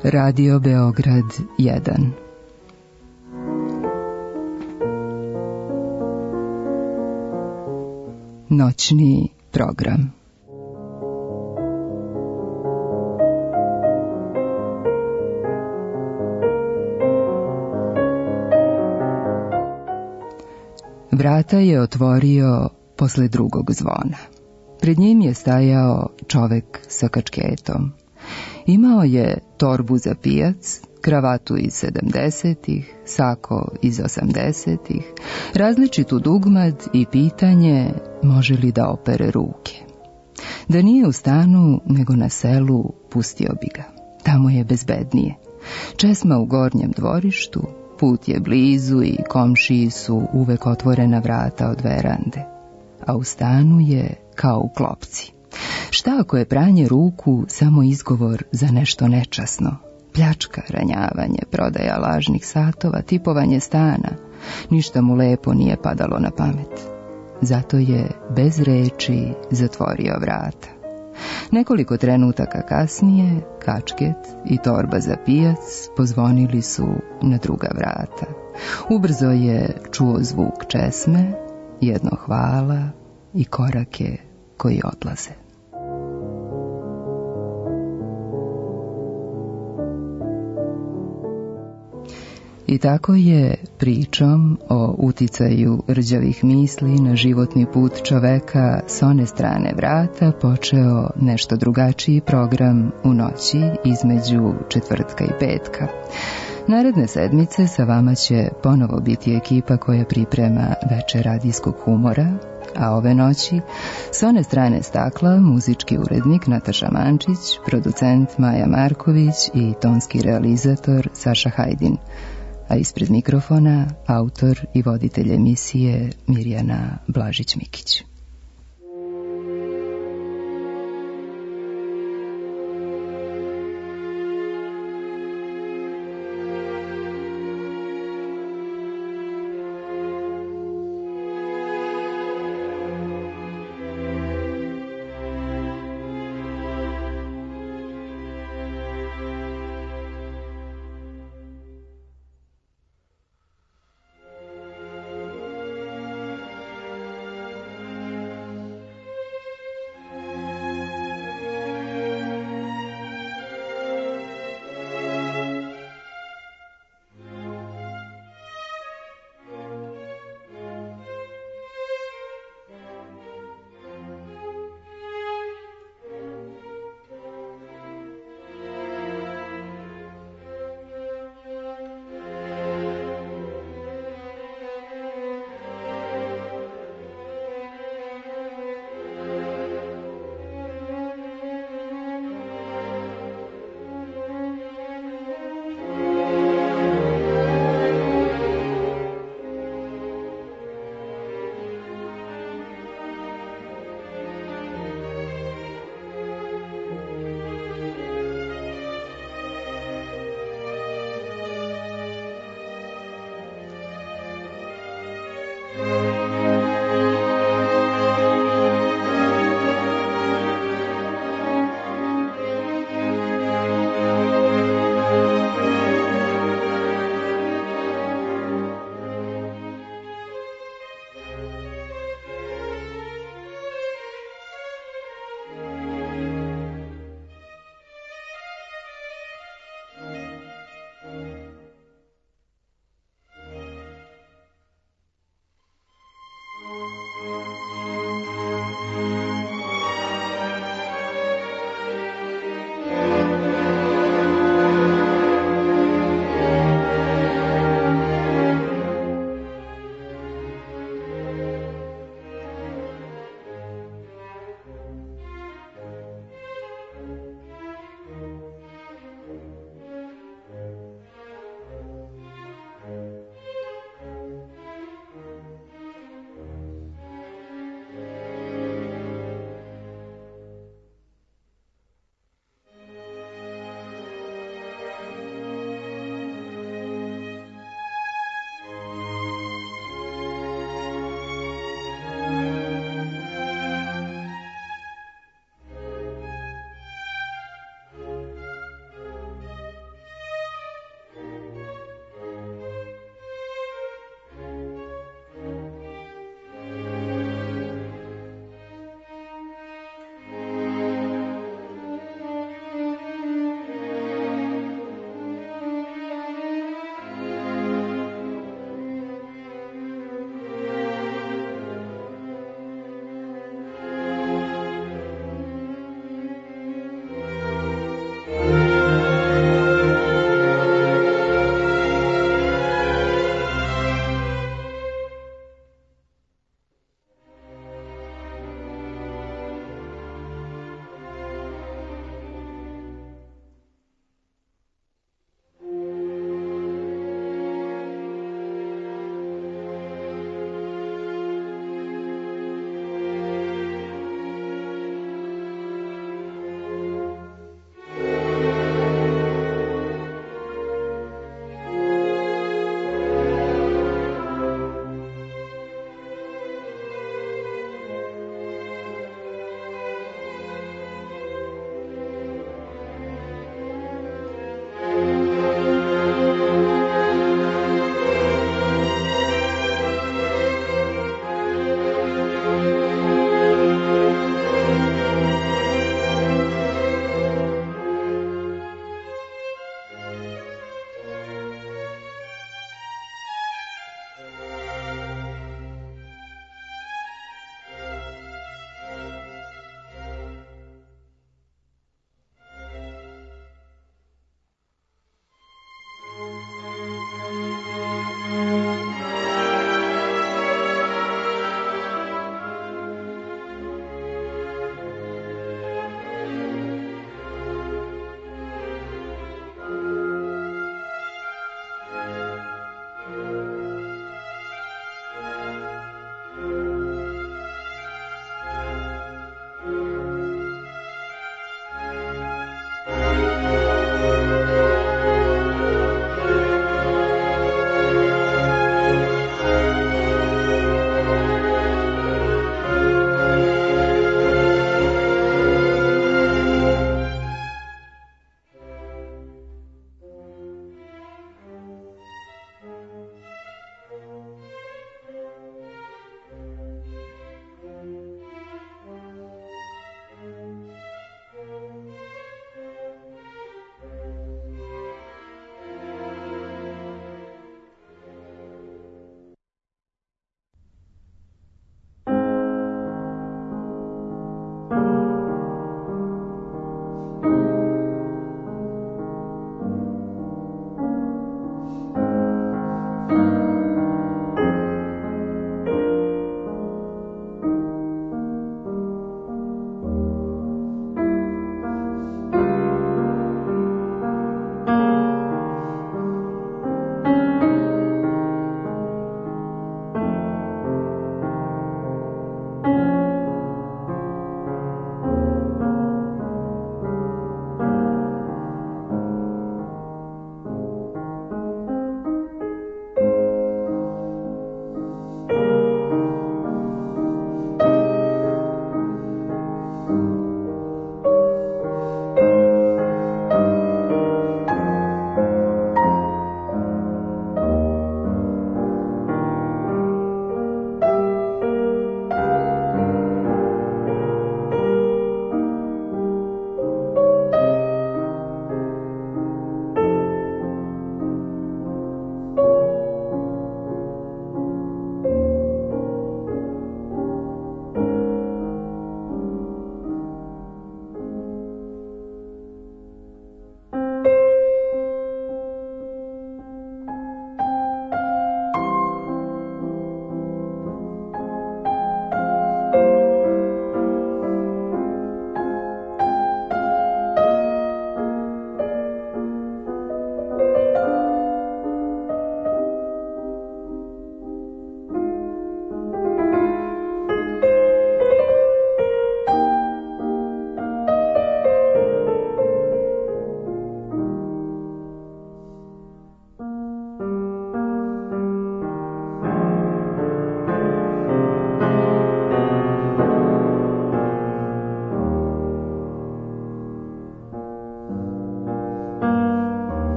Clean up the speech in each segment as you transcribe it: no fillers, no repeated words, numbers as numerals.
Radio Beograd 1. Noćni program. Vrata je otvorio posle drugog zvona. Pred njim je stajao čovek sa kačketom. Imao je torbu za pijac, kravatu iz 70-ih, sako iz 80-ih, različitu dugmad i pitanje može li da opere ruke. Da nije u stanu, nego na selu, pustio bi ga. Tamo je bezbednije. Česma u gornjem dvorištu, put je blizu i komšiji su uvek otvorena vrata od verande. A u stanu je kao u klopci. Šta ako je pranje ruku samo izgovor za nešto nečasno? Pljačka, ranjavanje, prodaja lažnih satova, tipovanje stana. Ništa mu lepo nije padalo na pamet. Zato je bez reči zatvorio vrata. Nekoliko trenutaka kasnije, kačket i torba za pijac pozvonili su na druga vrata. Ubrzo je čuo zvuk česme, jedno hvala i korake koji odlaze. I tako je pričom o uticaju rđavih misli na životni put čoveka s one strane vrata počeo nešto drugačiji program u noći između četvrtka i petka. Naredne sedmice sa vama će ponovo biti ekipa koja priprema večer radijskog humora, a ove noći s one strane stakla muzički urednik Nataša Mančić, producent Maja Marković i tonski realizator Saša Hajdin, a ispred mikrofona autor i voditelj emisije Mirjana Blažić-Mikić.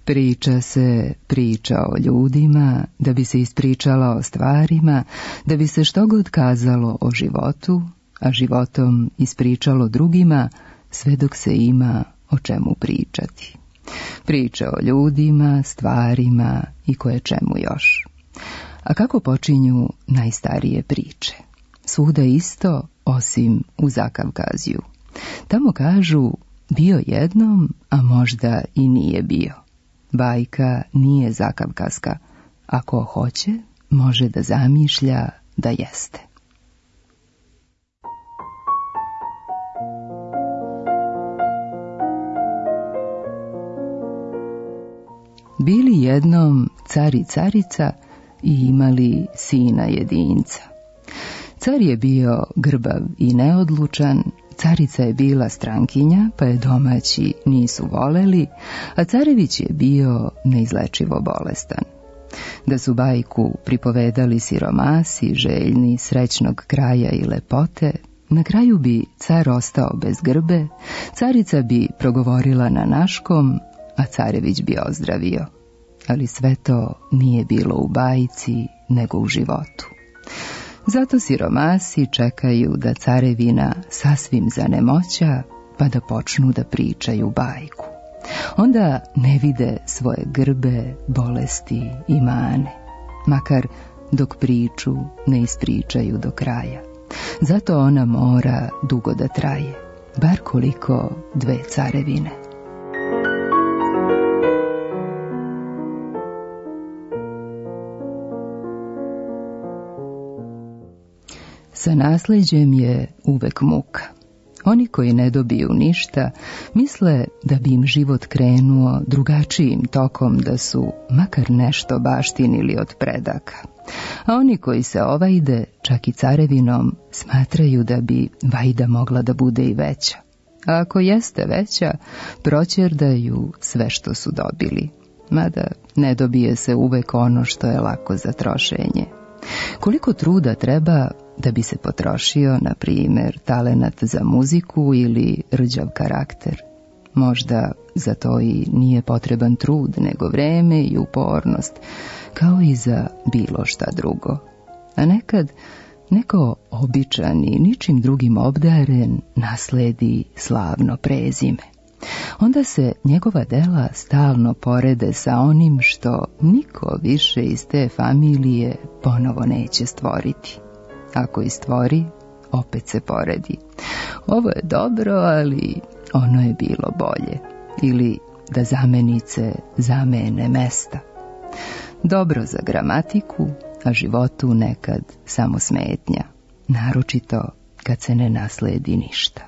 Priča se priča o ljudima, da bi se ispričala o stvarima, da bi se što god kazalo o životu, a životom ispričalo drugima, sve dok se ima o čemu pričati. Priče o ljudima, stvarima i koje čemu još. A kako počinju najstarije priče? Svuda isto, osim u Zakavkaziju. Tamo kažu, bio jednom, a možda i nije bio. Bajka nije zakavkazka. Ako hoće, može da zamišlja da jeste. Bili jednom car i carica i imali sina jedinca. Car je bio grbav i neodlučan, carica je bila strankinja, pa je domaći nisu voleli, a carević je bio neizlečivo bolestan. Da su bajku pripovedali siromasi, željni srećnog kraja i lepote, na kraju bi car ostao bez grbe, carica bi progovorila na naškom, a carević bi ozdravio. Ali sve to nije bilo u bajci, nego u životu. Zato siromasi čekaju da carevina sasvim zanemoća, pa da počnu da pričaju bajku. Onda ne vide svoje grbe, bolesti i mane, makar dok priču ne ispričaju do kraja. Zato ona mora dugo da traje, bar koliko 2 carevine. Sa nasleđem je uvek muka. Oni koji ne dobiju ništa, misle da bi im život krenuo drugačijim tokom da su makar nešto baštinili od predaka. A oni koji se ovajde, čak i carevinom, smatraju da bi vajda mogla da bude i veća. A ako jeste veća, proćerdaju sve što su dobili. Mada ne dobije se uvek ono što je lako za trošenje. Koliko truda treba da bi se potrošio, na primjer, talenat za muziku ili rđav karakter? Možda za to i nije potreban trud, nego vreme i upornost, kao i za bilo šta drugo. A nekad neko običan i ničim drugim obdaren nasledi slavno prezime. Onda se njegova dela stalno porede sa onim što niko više iz te familije ponovo neće stvoriti. Ako i stvori, opet se poredi. Ovo je dobro, ali ono je bilo bolje. Ili da zamenice zamene mesta. Dobro za gramatiku, a životu nekad samo smetnja. Naročito kad se ne nasledi ništa.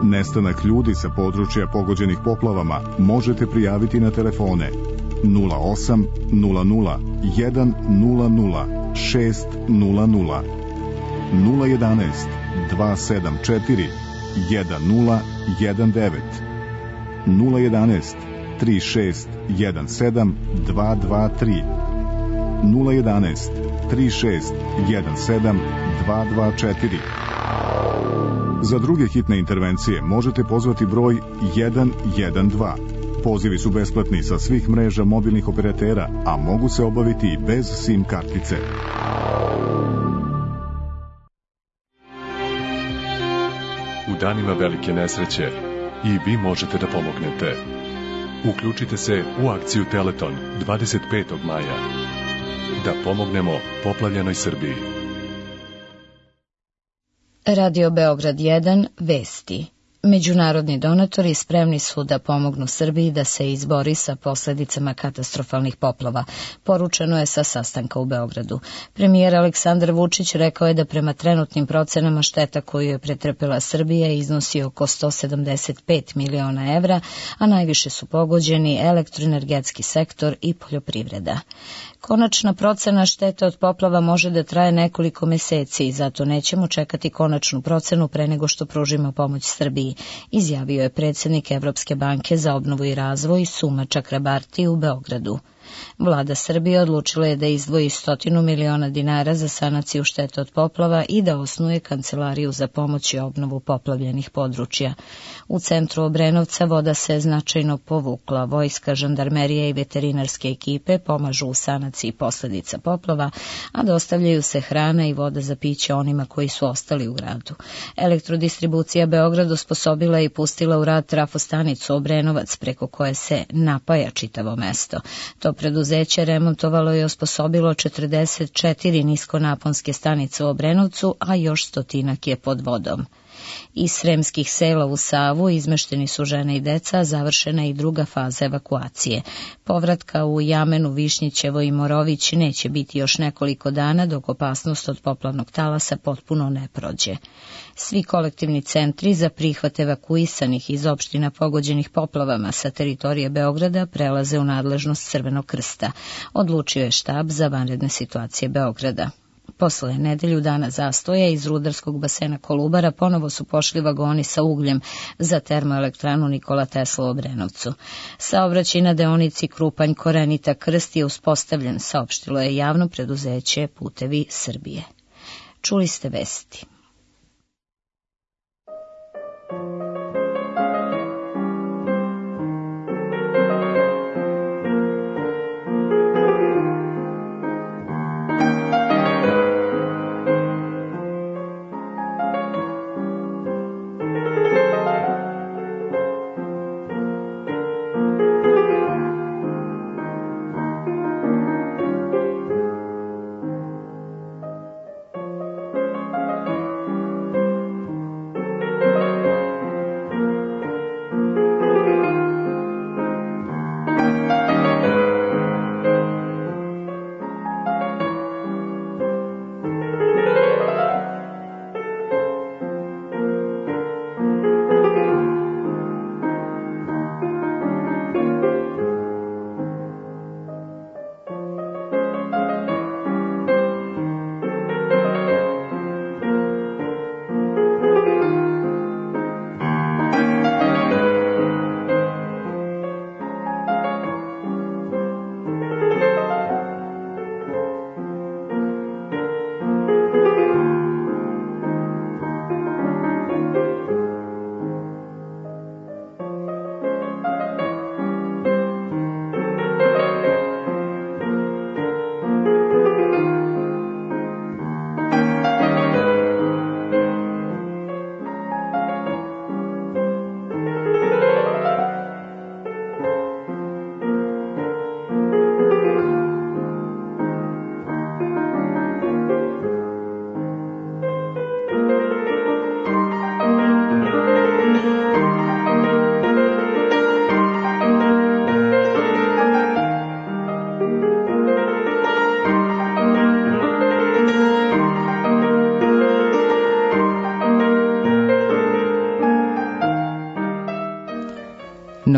Nestanak ljudi sa područja pogođenih poplavama možete prijaviti na telefone 08 00 100 600, 011 274 1019, 011 3617 223, 011 3617 224. Za druge hitne intervencije možete pozvati broj 112. Pozivi su besplatni sa svih mreža mobilnih operatera, a mogu se obaviti i bez SIM kartice. U danima velike nesreće i vi možete da pomognete. Uključite se u akciju Teleton 25. maja. Da pomognemo poplavljenoj Srbiji. Radio Beograd 1, vesti. Međunarodni donatori spremni su da pomognu Srbiji da se izbori sa posljedicama katastrofalnih poplava, poručeno je sa sastanka u Beogradu. Premijer Aleksandar Vučić rekao je da prema trenutnim procenama šteta koju je pretrpela Srbija iznosi oko 175 miliona evra, a najviše su pogođeni elektroenergetski sektor i poljoprivreda. Konačna procena štete od poplava može da traje nekoliko meseci i zato nećemo čekati konačnu procenu pre nego što pružimo pomoć Srbiji, izjavio je predsjednik Evropske banke za obnovu i razvoj Suma Čakrabarti u Beogradu. Vlada Srbije odlučila je da izdvoji 100 miliona dinara za sanaciju štete od poplava i da osnuje kancelariju za pomoć i obnovu poplavljenih područja. U centru Obrenovca voda se značajno povukla. Vojska, žandarmerija i veterinarske ekipe pomažu u sanaciji posljedica poplava, a dostavljaju se hrana i voda za piće onima koji su ostali u gradu. Elektrodistribucija Beograd osposobila i pustila u rad trafostanicu Obrenovac, preko koje se napaja čitavo mesto. To preduzeće remontovalo i osposobilo 44 niskonaponske stanice u Obrenovcu, a još stotinak je pod vodom. Iz sremskih sela u Savu izmešteni su žene i deca, završena i druga faza evakuacije. Povratka u Jamenu, Višnjićevo i Morović neće biti još nekoliko dana dok opasnost od poplavnog talasa potpuno ne prođe. Svi kolektivni centri za prihvat evakuisanih iz opština pogođenih poplavama sa teritorije Beograda prelaze u nadležnost Crvenog krsta, odlučio je štab za vanredne situacije Beograda. Posle nedelju dana zastoja iz rudarskog basena Kolubara ponovo su pošli vagoni sa ugljem za termoelektranu Nikola Tesla u Obrenovcu. Saobraćaj na deonici Krupanj-Korenita Krst je uspostavljen, saopštilo je javno preduzeće Putevi Srbije. Čuli ste vesti.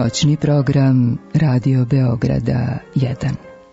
Noćni program Radio Beograda 1.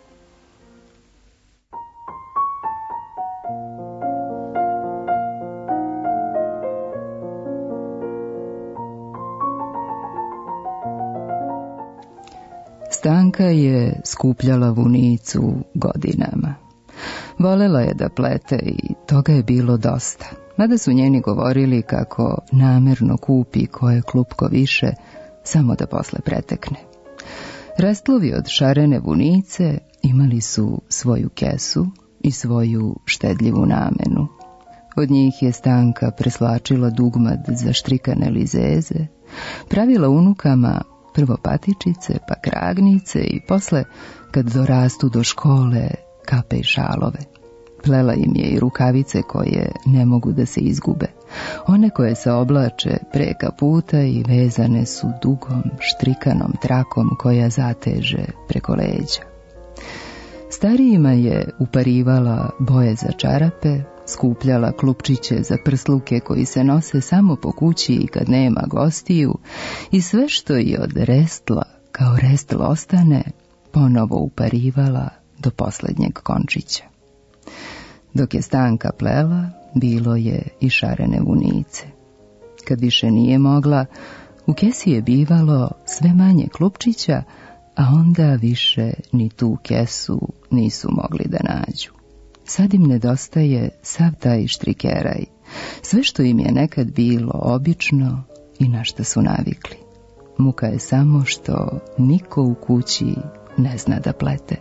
Stanka je skupljala vunicu godinama. Volela je da plete i toga je bilo dosta. Mada su njeni govorili kako namerno kupi koje klupko više, samo da posle pretekne. Rastlovi od šarene vunice imali su svoju kesu i svoju štedljivu namenu. Od njih je Stanka preslačila dugmad za štrikane lizeze, pravila unukama prvo patičice, pa kragnice i posle, kad dorastu do škole, kape i šalove. Plela im je i rukavice koje ne mogu da se izgube. One koje se oblače preka puta i vezane su dugom štrikanom trakom koja zateže preko leđa. Starijima je uparivala boje za čarape, skupljala klupčiće za prsluke koji se nose samo po kući i kad nema gostiju i sve što je od restla kao restl ostane, ponovo uparivala do posljednjeg končića. Dok je Stanka plela, bilo je i šarene vunice. Kad više nije mogla, u kesi je bivalo sve manje klupčića, a onda više ni tu kesu nisu mogli da nađu. Sad im nedostaje sav taj štrikeraj, sve što im je nekad bilo obično i na što su navikli. Muka je samo što niko u kući ne zna da plete.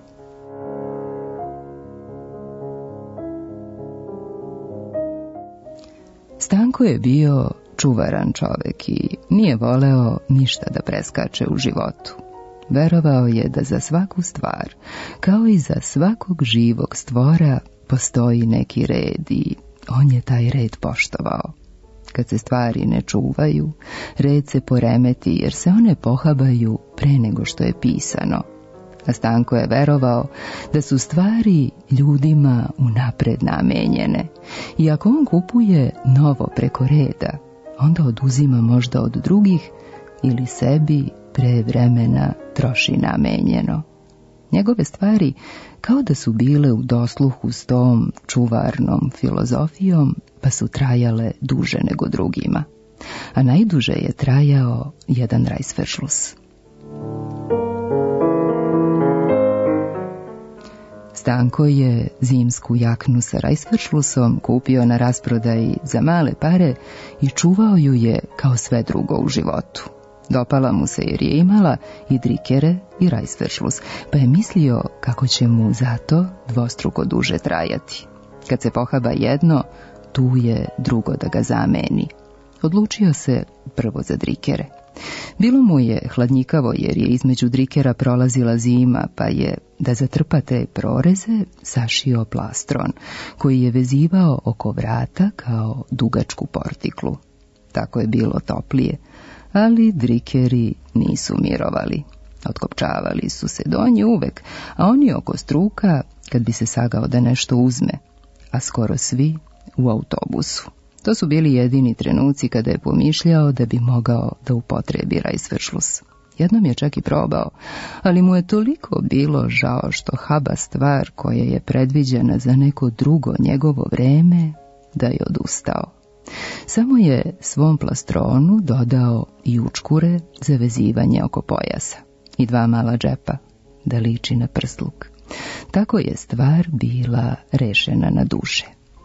Stanko je bio čuvaran čovek i nije voleo ništa da preskače u životu. Verovao je da za svaku stvar, kao i za svakog živog stvora, postoji neki red i on je taj red poštovao. Kad se stvari ne čuvaju, red se poremeti jer se one pohabaju pre nego što je pisano. A Stanko je verovao da su stvari ljudima unapred namenjene i ako on kupuje novo preko reda, onda oduzima možda od drugih ili sebi pre vremena troši namenjeno. Njegove stvari kao da su bile u dosluhu s tom čuvarnom filozofijom, pa su trajale duže nego drugima. A najduže je trajao jedan rajsveršlus. Stanko je zimsku jaknu sa rajsveršlusom kupio na rasprodaji za male pare i čuvao ju je kao sve drugo u životu. Dopala mu se jer je imala i drikere i rajsveršlus, pa je mislio kako će mu zato dvostruko duže trajati. Kad se pohaba jedno, tu je drugo da ga zameni. Odlučio se prvo za drikere. Bilo mu je hladnjikavo jer je između drikera prolazila zima, pa je, da zatrpa te proreze, sašio plastron, koji je vezivao oko vrata kao dugačku portiklu. Tako je bilo toplije, ali drikeri nisu mirovali. Otkopčavali su se donji uvek, a oni oko struka kad bi se sagao da nešto uzme, a skoro svi u autobusu. To su bili jedini trenuci kada je pomišljao da bi mogao da upotrebi rajsveršlus. Jednom je čak i probao, ali mu je toliko bilo žao što haba stvar koja je predviđena za neko drugo njegovo vreme, da je odustao. Samo je svom plastronu dodao i učkure za vezivanje oko pojasa i 2 mala džepa da liči na prsluk. Tako je stvar bila rešena na duše.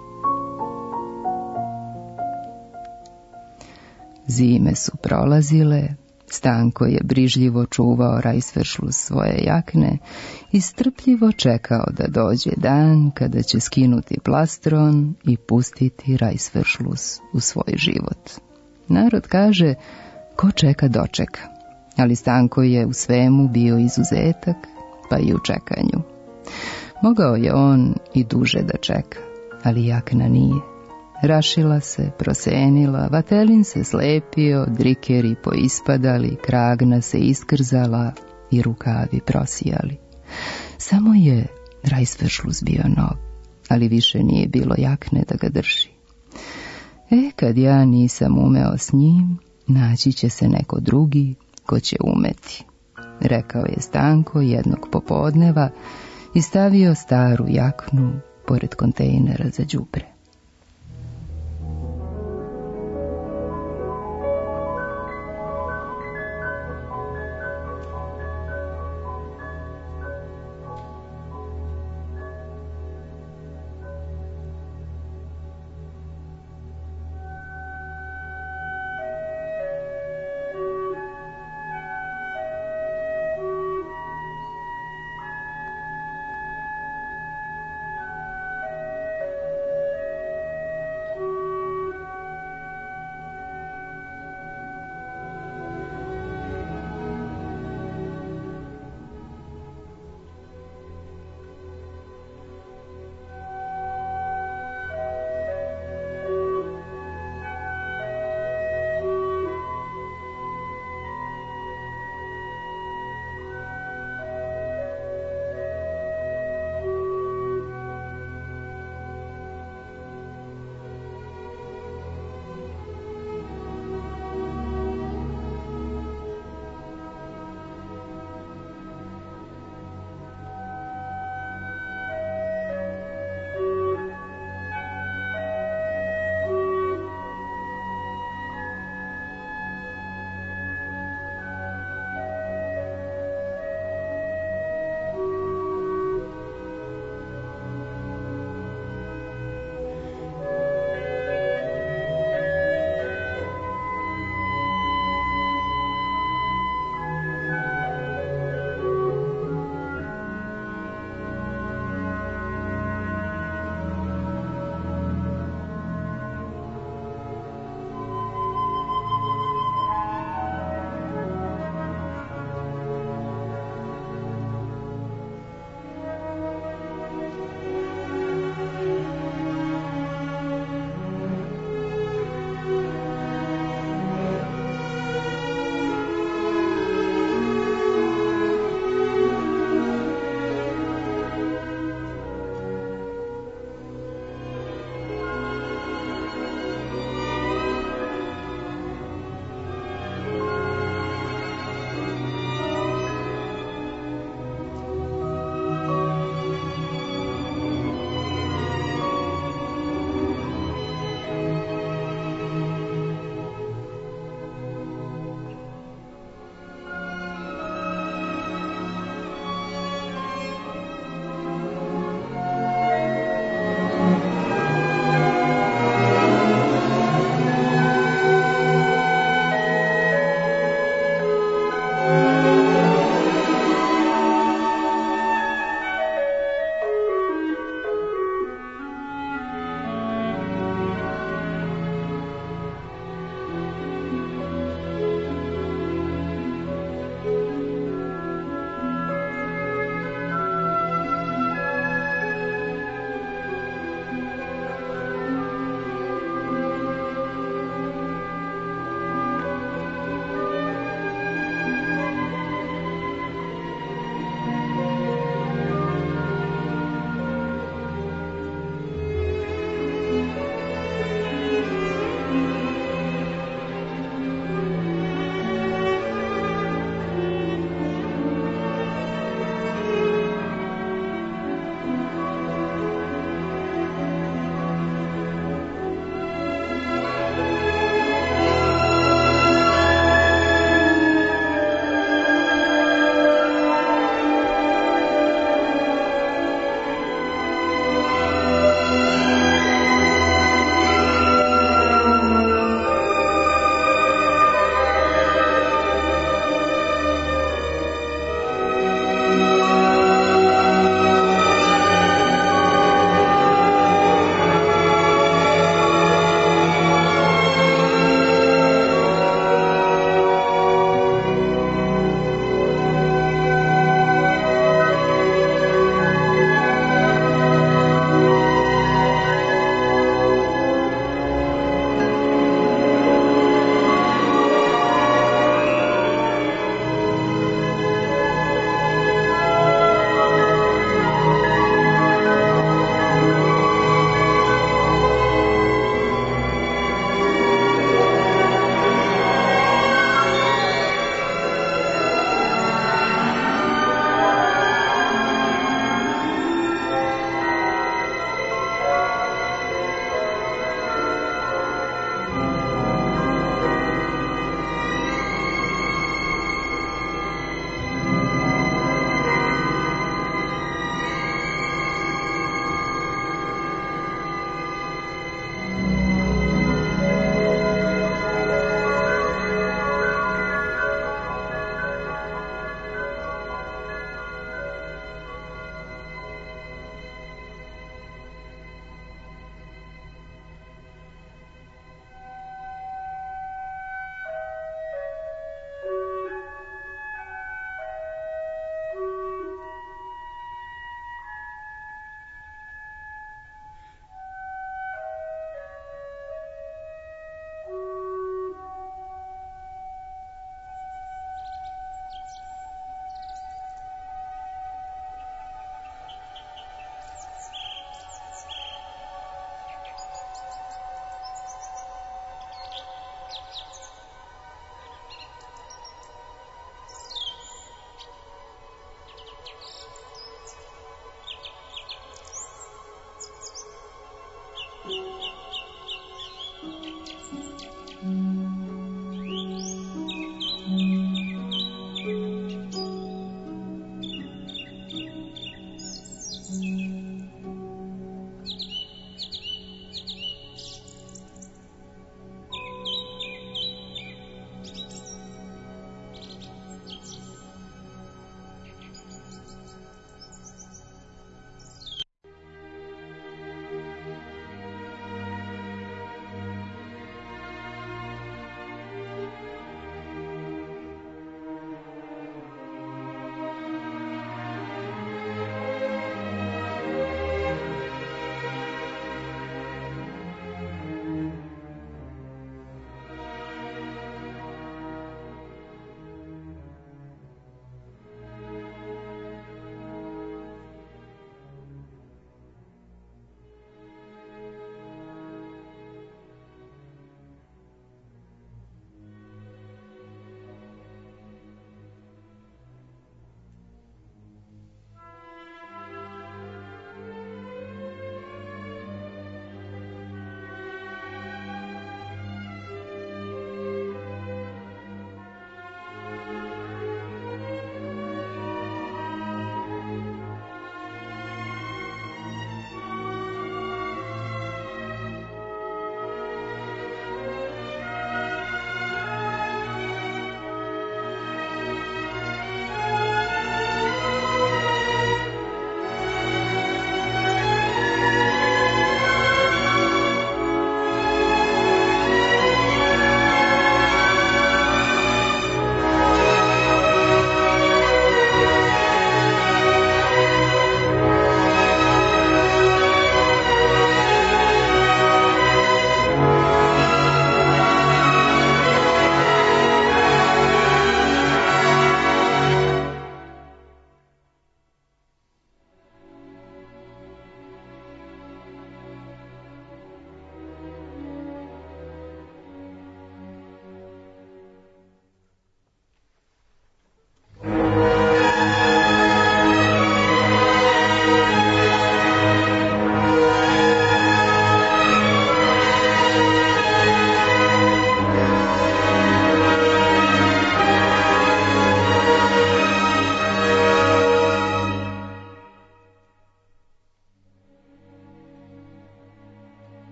Zime su prolazile, Stanko je brižljivo čuvao rajsveršlus svoje jakne i strpljivo čekao da dođe dan kada će skinuti plastron i pustiti rajsveršlus u svoj život. Narod kaže, ko čeka dočeka, ali Stanko je u svemu bio izuzetak, pa i u čekanju. Mogao je on i duže da čeka, ali jakna nije. Rašila se, prosenila, vatelin se slepio, drikeri poispadali, kragna se iskrzala i rukavi prosijali. Samo je rajsveršlus bio nov, ali više nije bilo jakne da ga drži. Kad ja nisam umeo s njim, naći će se neko drugi ko će umeti, rekao je Stanko jednog popodneva i stavio staru jaknu pored kontejnera za đubre.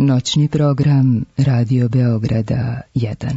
Noćni program Radio Beograda 1.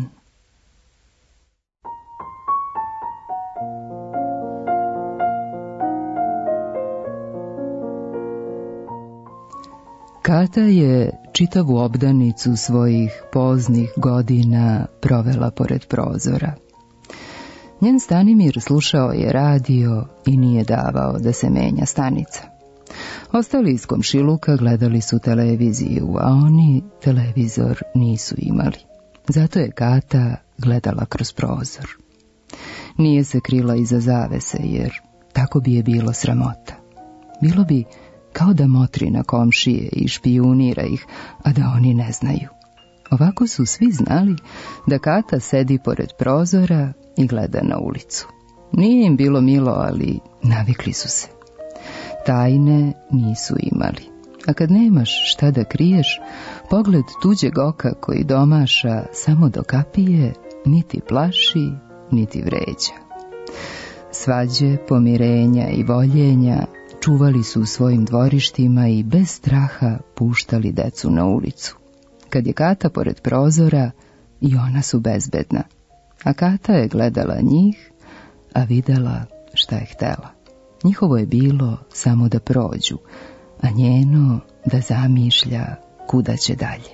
Kata je čitavu obdanicu svojih poznih godina provela pored prozora. Njen Stanimir slušao je radio i nije davao da se menja stanica. Ostali iz komšiluka gledali su televiziju, a oni televizor nisu imali. Zato je Kata gledala kroz prozor. Nije se krila iza zavese, jer tako bi je bilo sramota. Bilo bi kao da motri na komšije i špijunira ih, a da oni ne znaju. Ovako su svi znali da Kata sedi pored prozora i gleda na ulicu. Nije im bilo milo, ali navikli su se. Tajne nisu imali, a kad nemaš šta da kriješ, pogled tuđeg oka koji domaša samo do kapije, niti plaši, niti vređa. Svađe, pomirenja i voljenja čuvali su u svojim dvorištima i bez straha puštali decu na ulicu. Kad je Kata pored prozora, i ona su bezbedna, a Kata je gledala njih, a videla šta je htela. Njihovo je bilo samo da prođu, a njeno da zamišlja kuda će dalje.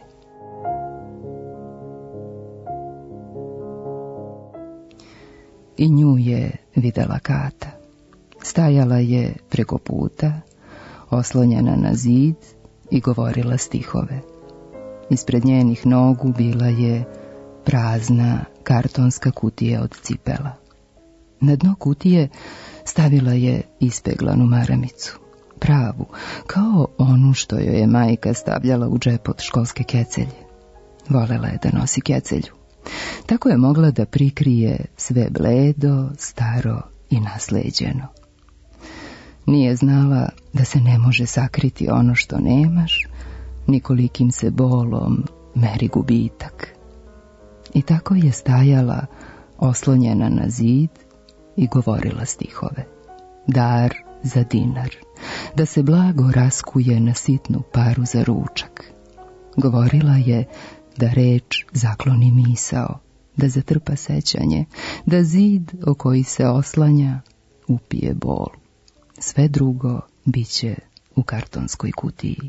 I nju je videla Kata. Stajala je preko puta, oslonjena na zid i govorila stihove. Ispred njenih nogu bila je prazna kartonska kutija od cipela. Na dno kutije stavila je ispeglanu maramicu, pravu, kao onu što joj je majka stavljala u džep od školske kecelje. Volela je da nosi kecelju. Tako je mogla da prikrije sve bledo, staro i nasleđeno. Nije znala da se ne može sakriti ono što nemaš, ni kolikim se bolom meri gubitak. I tako je stajala, oslonjena na zid, i govorila stihove. Dar za dinar, da se blago raskuje na sitnu paru za ručak. Govorila je da reč zakloni misao, da zatrpa sećanje, da zid o koji se oslanja upije bol. Sve drugo biće u kartonskoj kutiji.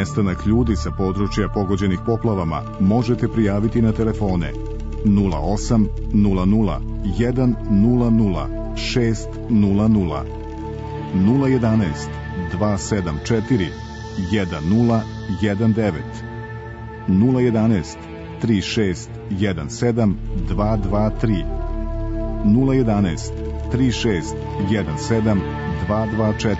nestanak ljudi sa područja pogođenih poplavama možete prijaviti na telefone 08 00 100 600, 011 274 1019, 011 3617 223, 011 3617 224.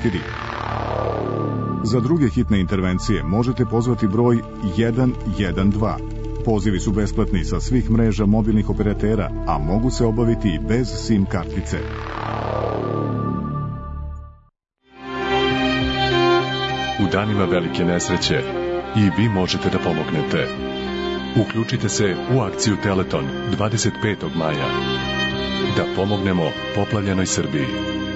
Za druge hitne intervencije možete pozvati broj 112. Pozivi su besplatni sa svih mreža mobilnih operatera, a mogu se obaviti i bez SIM kartice. U danima velike nesreće i vi možete da pomognete. Uključite se u akciju Teleton 25. maja. Da pomognemo poplavljenoj Srbiji.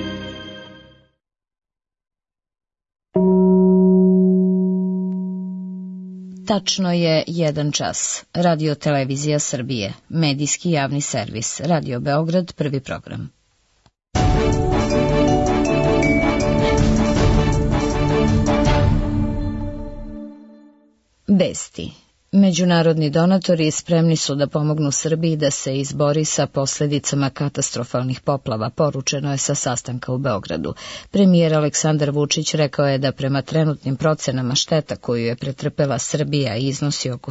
Tačno je 1 čas. Radio Televizija Srbije. Medijski javni servis. Radio Beograd, prvi program. Vesti. Međunarodni donatori spremni su da pomognu Srbiji da se izbori sa posljedicama katastrofalnih poplava, poručeno je sa sastanka u Beogradu. Premijer Aleksandar Vučić rekao je da prema trenutnim procenama šteta koju je pretrpela Srbija iznosi oko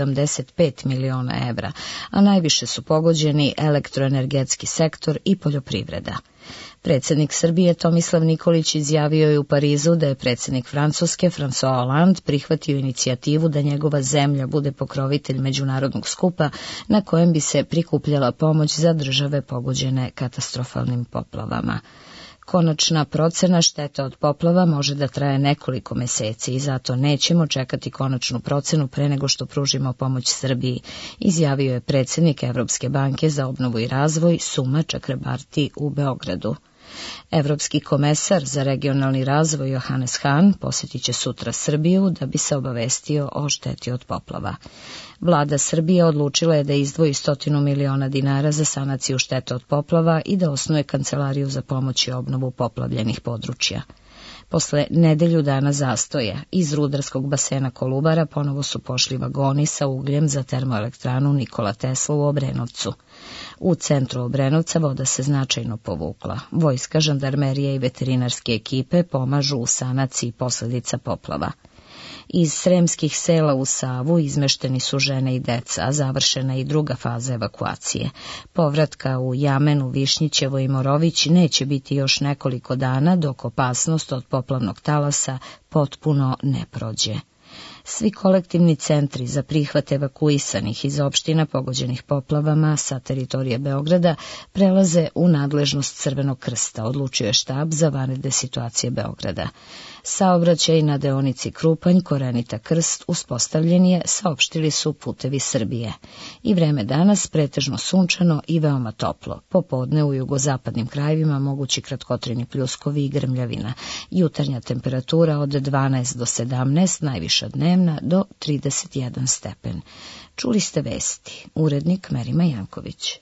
175 miliona evra, a najviše su pogođeni elektroenergetski sektor i poljoprivreda. Predsjednik Srbije Tomislav Nikolić izjavio je u Parizu da je predsjednik Francuske François Hollande prihvatio inicijativu da njegova zemlja bude pokrovitelj međunarodnog skupa na kojem bi se prikupljala pomoć za države pogođene katastrofalnim poplavama. Konačna procena štete od poplava može da traje nekoliko meseci i zato nećemo čekati konačnu procenu pre nego što pružimo pomoć Srbiji, izjavio je predsjednik Evropske banke za obnovu i razvoj Suma Čakrabarti u Beogradu. Evropski komesar za regionalni razvoj Johannes Hahn posjetit će sutra Srbiju da bi se obavestio o šteti od poplava. Vlada Srbije odlučila je da izdvoji 100 miliona dinara za sanaciju štete od poplava i da osnuje kancelariju za pomoć i obnovu poplavljenih područja. Posle nedelju dana zastoja iz rudarskog basena Kolubara ponovo su pošli vagoni sa ugljem za termoelektranu Nikola Tesla u Obrenovcu. U centru Obrenovca voda se značajno povukla. Vojska, žandarmerija i veterinarske ekipe pomažu u sanaciji posljedica poplava. Iz sremskih sela u Savu izmešteni su žene i deca, a završena je i druga faza evakuacije. Povratka u Jamenu, Višnjićevo i Morović neće biti još nekoliko dana dok opasnost od poplavnog talasa potpuno ne prođe. Svi kolektivni centri za prihvat evakuisanih iz opština pogođenih poplavama sa teritorije Beograda prelaze u nadležnost Crvenog krsta, odlučio je štab za vanredne situacije Beograda. Saobraćaj na deonici Krupanj, Korenita Krst uspostavljen je, saopštili su Putevi Srbije. I vreme danas pretežno sunčano i veoma toplo. Popodne u jugozapadnim krajevima mogući kratkotrajni pljuskovi i grmljavina. Jutarnja temperatura od 12 do 17, najviša dnevna do 31 stepen. Čuli ste vesti. Urednik Merima Janković.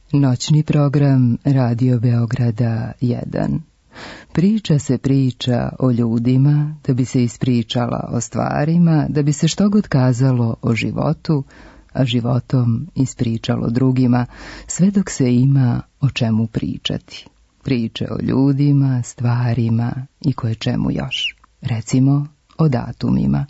Noćni program Radio Beograda 1. Priča se priča o ljudima, da bi se ispričala o stvarima, da bi se što god kazalo o životu, a životom ispričalo drugima, sve dok se ima o čemu pričati. Priče o ljudima, stvarima i koje čemu još. Recimo o datumima.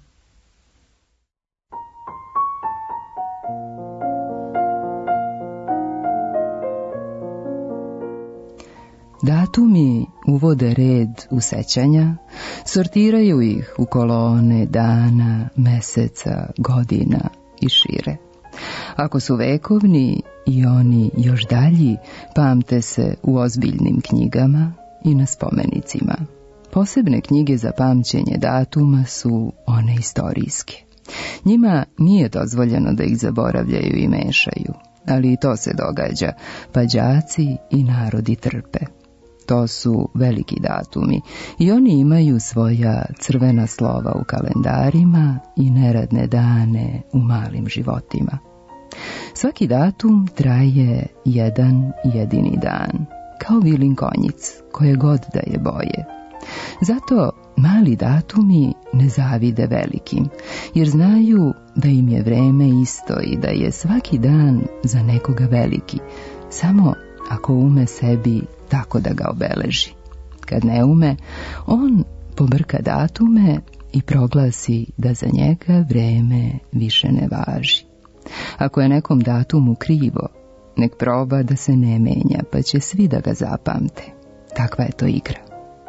Datumi uvode red u sećanja, sortiraju ih u kolone dana, meseca, godina i šire. Ako su vekovni i oni još dalji, pamte se u ozbiljnim knjigama i na spomenicima. Posebne knjige za pamćenje datuma su one istorijske. Njima nije dozvoljeno da ih zaboravljaju i mešaju, ali i to se događa, pa đaci i narodi trpe. To su veliki datumi i oni imaju svoja crvena slova u kalendarima i neradne dane u malim životima. Svaki datum traje jedan jedini dan, kao vilin konjic, koje god da je boje. Zato mali datumi ne zavide velikim, jer znaju da im je vreme isto i da je svaki dan za nekoga veliki, samo ako ume sebi tako da ga obeleži. Kad ne ume, on pobrka datume i proglasi da za njega vreme više ne važi. Ako je nekom datumu krivo, nek proba da se ne menja, pa će svi da ga zapamte. Takva je to igra.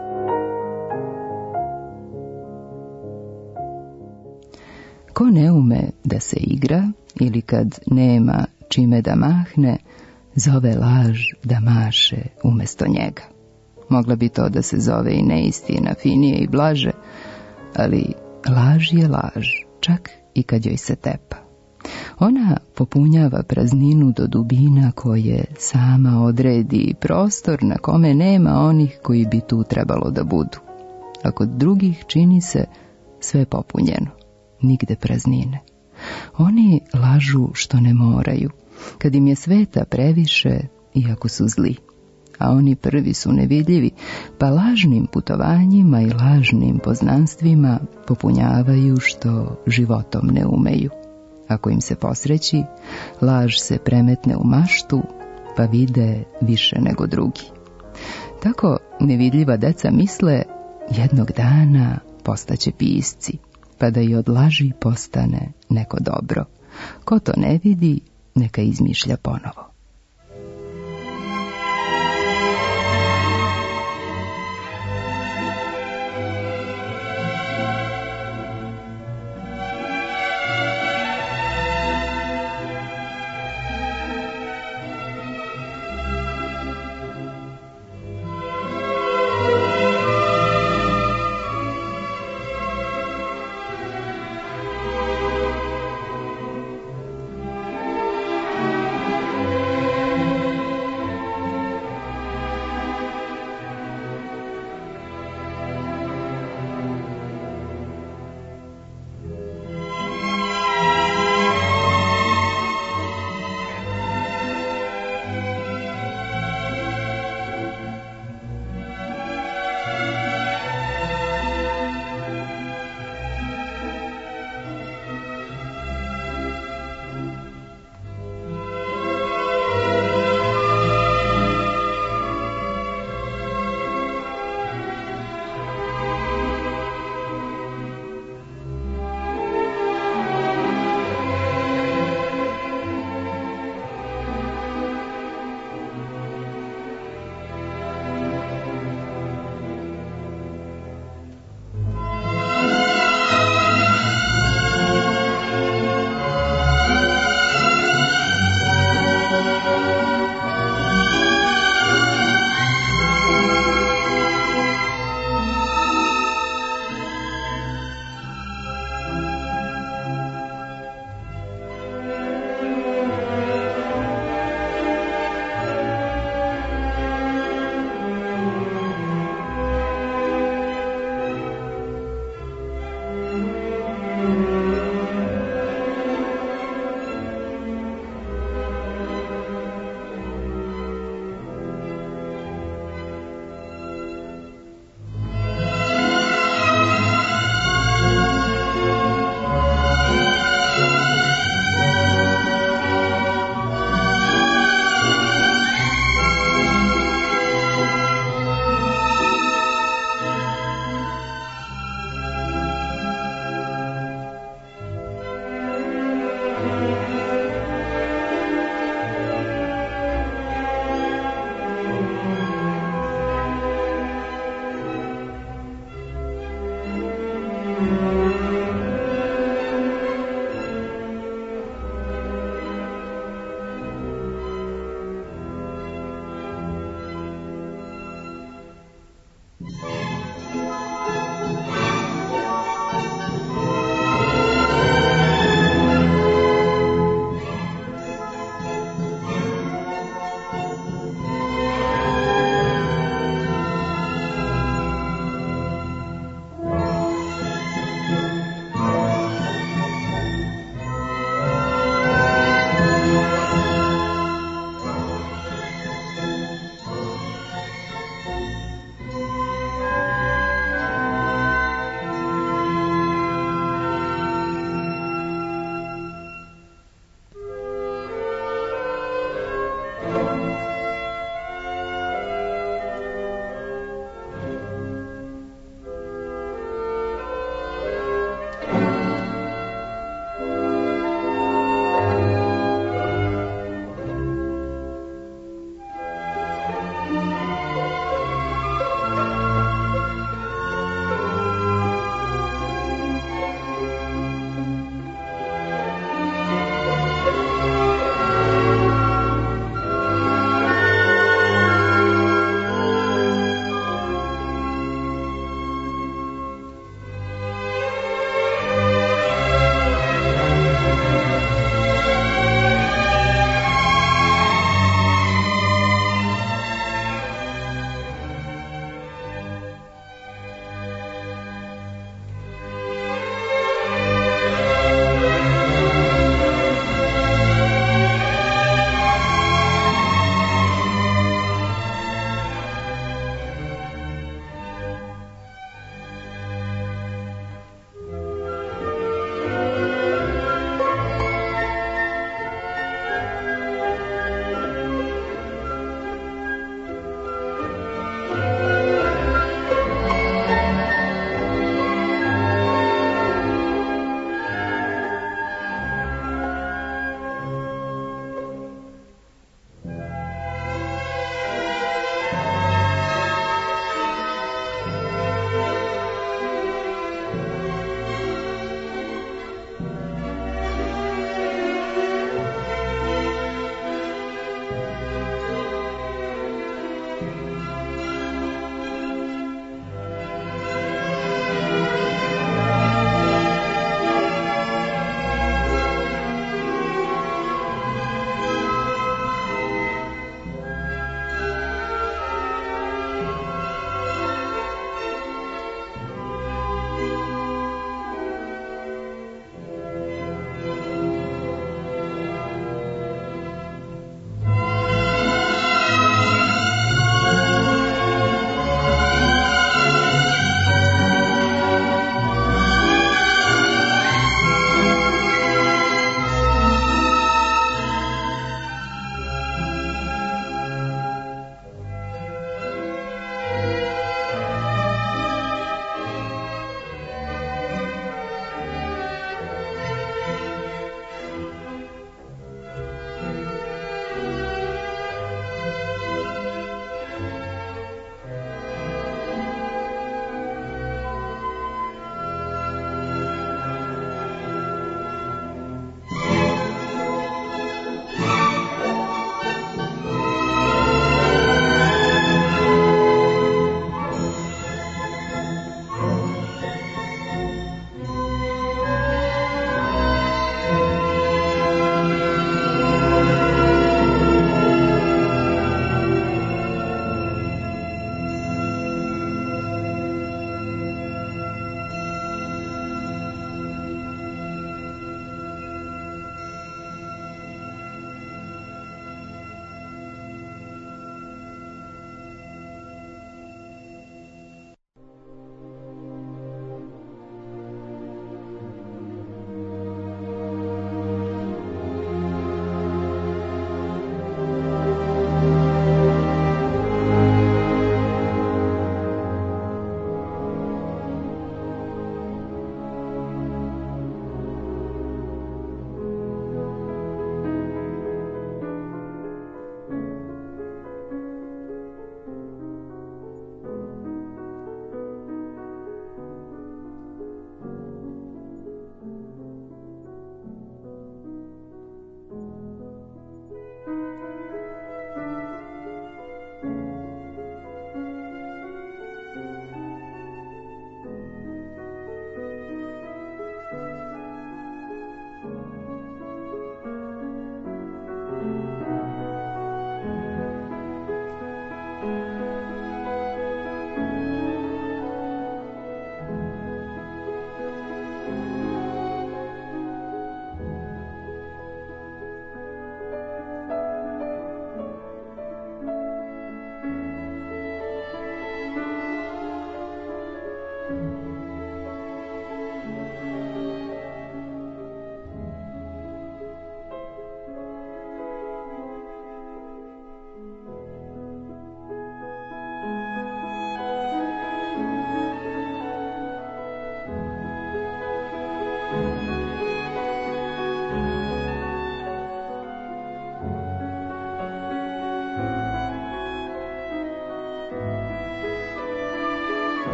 Ko ne ume da se igra ili kad nema čime da mahne, zove laž da maše umjesto njega. Mogla bi to da se zove i neistina, finije i blaže, ali laž je laž, čak i kad joj se tepa. Ona popunjava prazninu do dubina koje sama odredi prostor na kome nema onih koji bi tu trebalo da budu. A kod drugih čini se sve popunjeno, nigde praznine. Oni lažu što ne moraju, kad im je sveta previše, iako su zli. A oni prvi su nevidljivi, pa lažnim putovanjima i lažnim poznanstvima popunjavaju što životom ne umeju. Ako im se posreći, laž se premetne u maštu, pa vide više nego drugi. Tako nevidljiva deca misle, jednog dana postaće pisci, pa da i od laži postane neko dobro. Ko to ne vidi, neka izmišlja ponovo.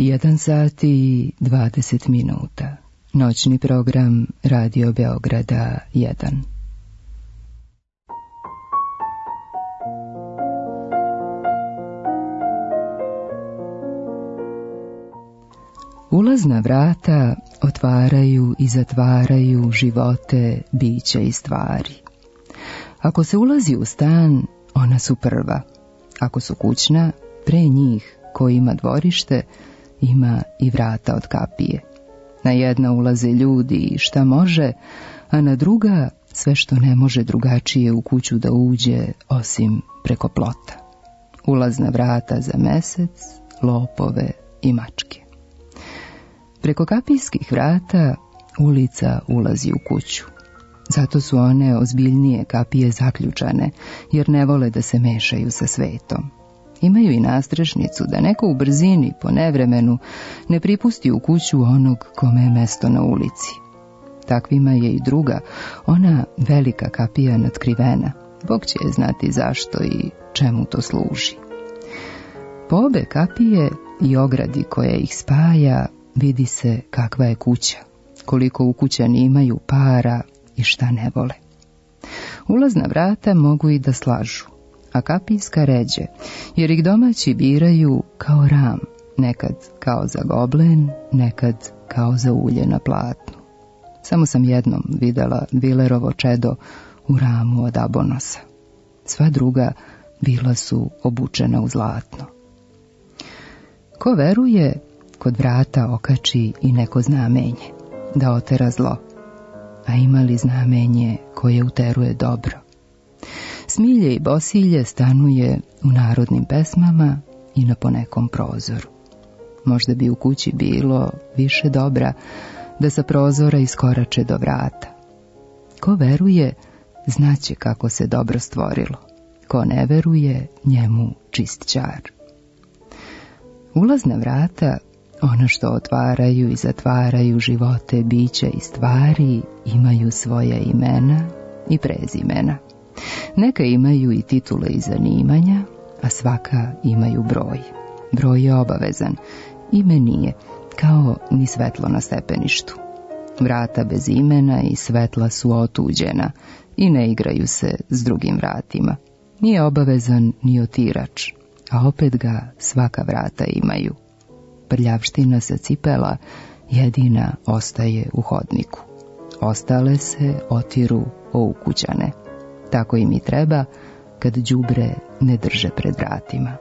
1 sat i 20 minuta. Noćni program Radio Beograda 1. Ulazna vrata otvaraju i zatvaraju živote, bića i stvari. Ako se ulazi u stan, ona su prva. Ako su kućna, pre njih, ko ima dvorište, ima i vrata od kapije. Na jedna ulaze ljudi i šta može, a na druga sve što ne može drugačije u kuću da uđe, osim preko plota. Ulazna vrata za mesec, lopove i mačke. Preko kapijskih vrata ulica ulazi u kuću. Zato su one ozbiljnije kapije zaključane, jer ne vole da se mešaju sa svetom. Imaju i nastrešnicu da neko u brzini, po nevremenu, ne pripusti u kuću onog kome je mesto na ulici. Takvima je i druga, ona velika kapija natkrivena. Bog će je znati zašto i čemu to služi. Po obe kapije i ogradi koja ih spaja vidi se kakva je kuća, koliko ukućani imaju para i šta ne vole. Ulazna vrata mogu i da slažu, a kapijska ređe, jer ih domaći biraju kao ram, nekad kao za goblen, nekad kao za ulje na platnu. Samo sam jednom videla Vilerovo čedo u ramu od abonosa. Sva druga bila su obučena u zlatno. Ko veruje, kod vrata okači i neko znamenje, da otera zlo, a ima li znamenje koje uteruje dobro. Smilje i bosilje stanuje u narodnim pesmama i na ponekom prozoru. Možda bi u kući bilo više dobra da sa prozora iskorače do vrata. Ko veruje, znaće kako se dobro stvorilo. Ko ne veruje, njemu čist ćar. Ulazna vrata, ono što otvaraju i zatvaraju živote, bića i stvari, imaju svoja imena i prezimena. Neka imaju i titule i zanimanja, a svaka imaju broj. Broj je obavezan, ime nije, kao ni svetlo na stepeništu. Vrata bez imena i svetla su otuđena i ne igraju se s drugim vratima. Nije obavezan ni otirač, a opet ga svaka vrata imaju. Prljavština sa cipela jedina ostaje u hodniku. Ostale se otiru o ukućane. Tako im i treba kad đubre ne drže pred vratima.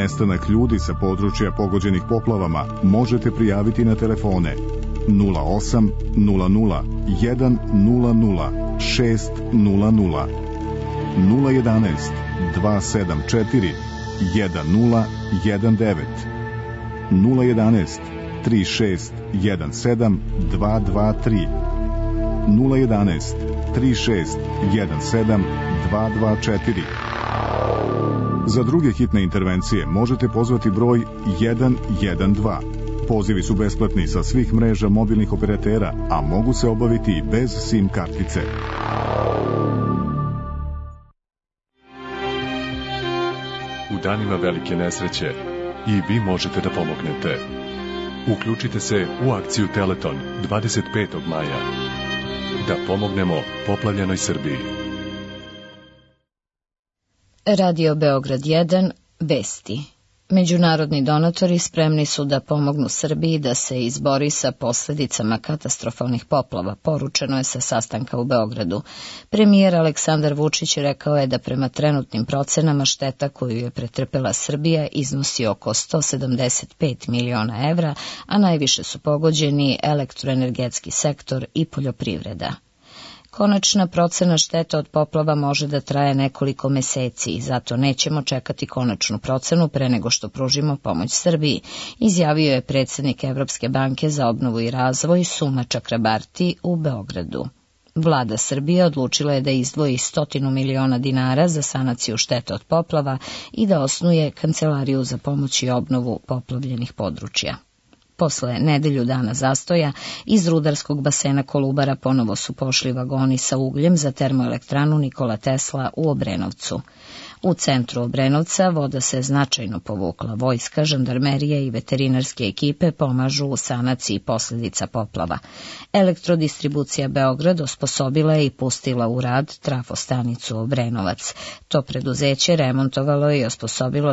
Nestanak ljudi sa područja pogođenih poplavama možete prijaviti na telefone 08 00 100 600, 011 274 1019, 011 3617 223, 011 3617 224. Za druge hitne intervencije možete pozvati broj 112. Pozivi su besplatni sa svih mreža mobilnih operatera, a mogu se obaviti i bez SIM kartice. U danima velike nesreće i vi možete da pomognete. Uključite se u akciju Teleton 25. maja. Da pomognemo poplavljenoj Srbiji. Radio Beograd 1, vesti. Međunarodni donatori spremni su da pomognu Srbiji da se izbori sa posljedicama katastrofalnih poplava, poručeno je sa sastanka u Beogradu. Premijer Aleksandar Vučić rekao je da prema trenutnim procenama šteta koju je pretrpela Srbija iznosi oko 175 miliona evra, a najviše su pogođeni elektroenergetski sektor i poljoprivreda. Konačna procena šteta od poplava može da traje nekoliko meseci i zato nećemo čekati konačnu procenu pre nego što pružimo pomoć Srbiji, izjavio je predsjednik Evropske banke za obnovu i razvoj Suma Čakrabarti u Beogradu. Vlada Srbije odlučila je da izdvoji 100 miliona dinara za sanaciju štete od poplava i da osnuje kancelariju za pomoć i obnovu poplavljenih područja. Posle nedelju dana zastoja, iz rudarskog basena Kolubara ponovo su pošli vagoni sa ugljem za termoelektranu Nikola Tesla u Obrenovcu. U centru Obrenovca voda se značajno povukla. Vojska, žandarmerija i veterinarske ekipe pomažu u sanaciji posljedica poplava. Elektrodistribucija Beograd osposobila je i pustila u rad trafostanicu Obrenovac. To preduzeće remontovalo i osposobilo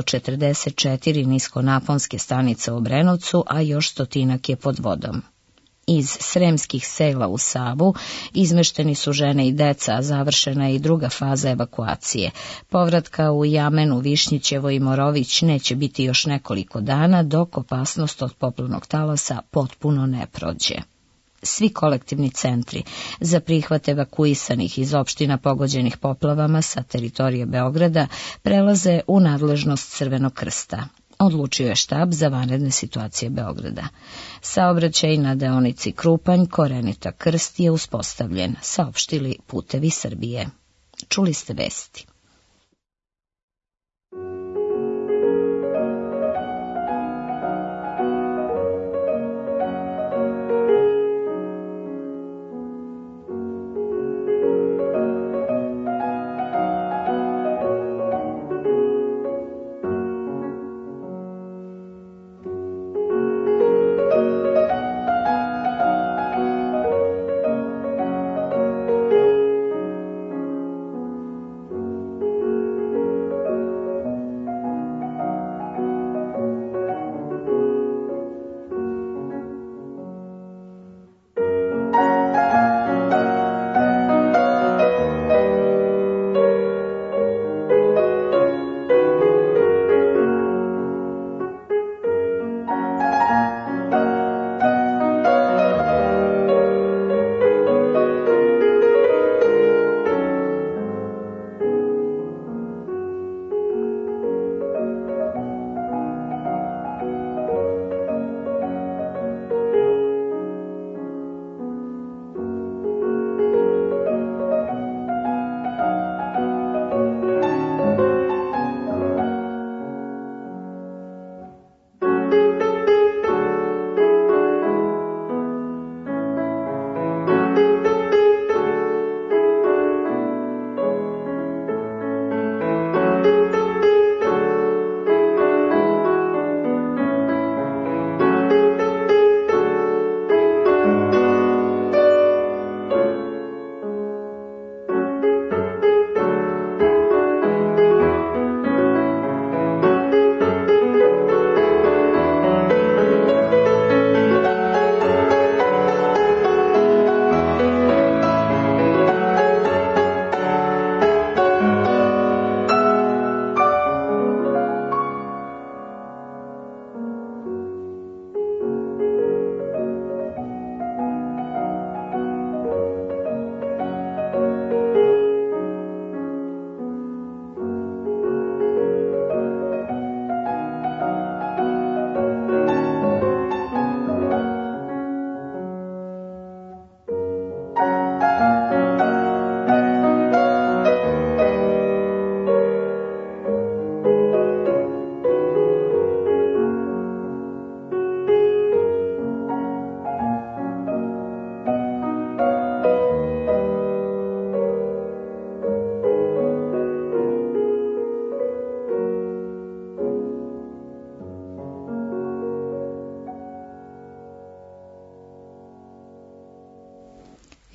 44 niskonaponske stanice u Obrenovcu, a još 100 je pod vodom. Iz Sremskih sela u Savu izmešteni su žene i deca, a završena je i druga faza evakuacije. Povratka u Jamenu, Višnjićevo i Morović neće biti još nekoliko dana, dok opasnost od poplavnog talasa potpuno ne prođe. Svi kolektivni centri za prihvat evakuisanih iz opština pogođenih poplavama sa teritorije Beograda prelaze u nadležnost Crvenog krsta. Odlučio je štab za vanredne situacije Beograda. Saobraćaj na deonici Krupanj, Korenita Krst je uspostavljen, saopštili Putevi Srbije. Čuli ste vesti.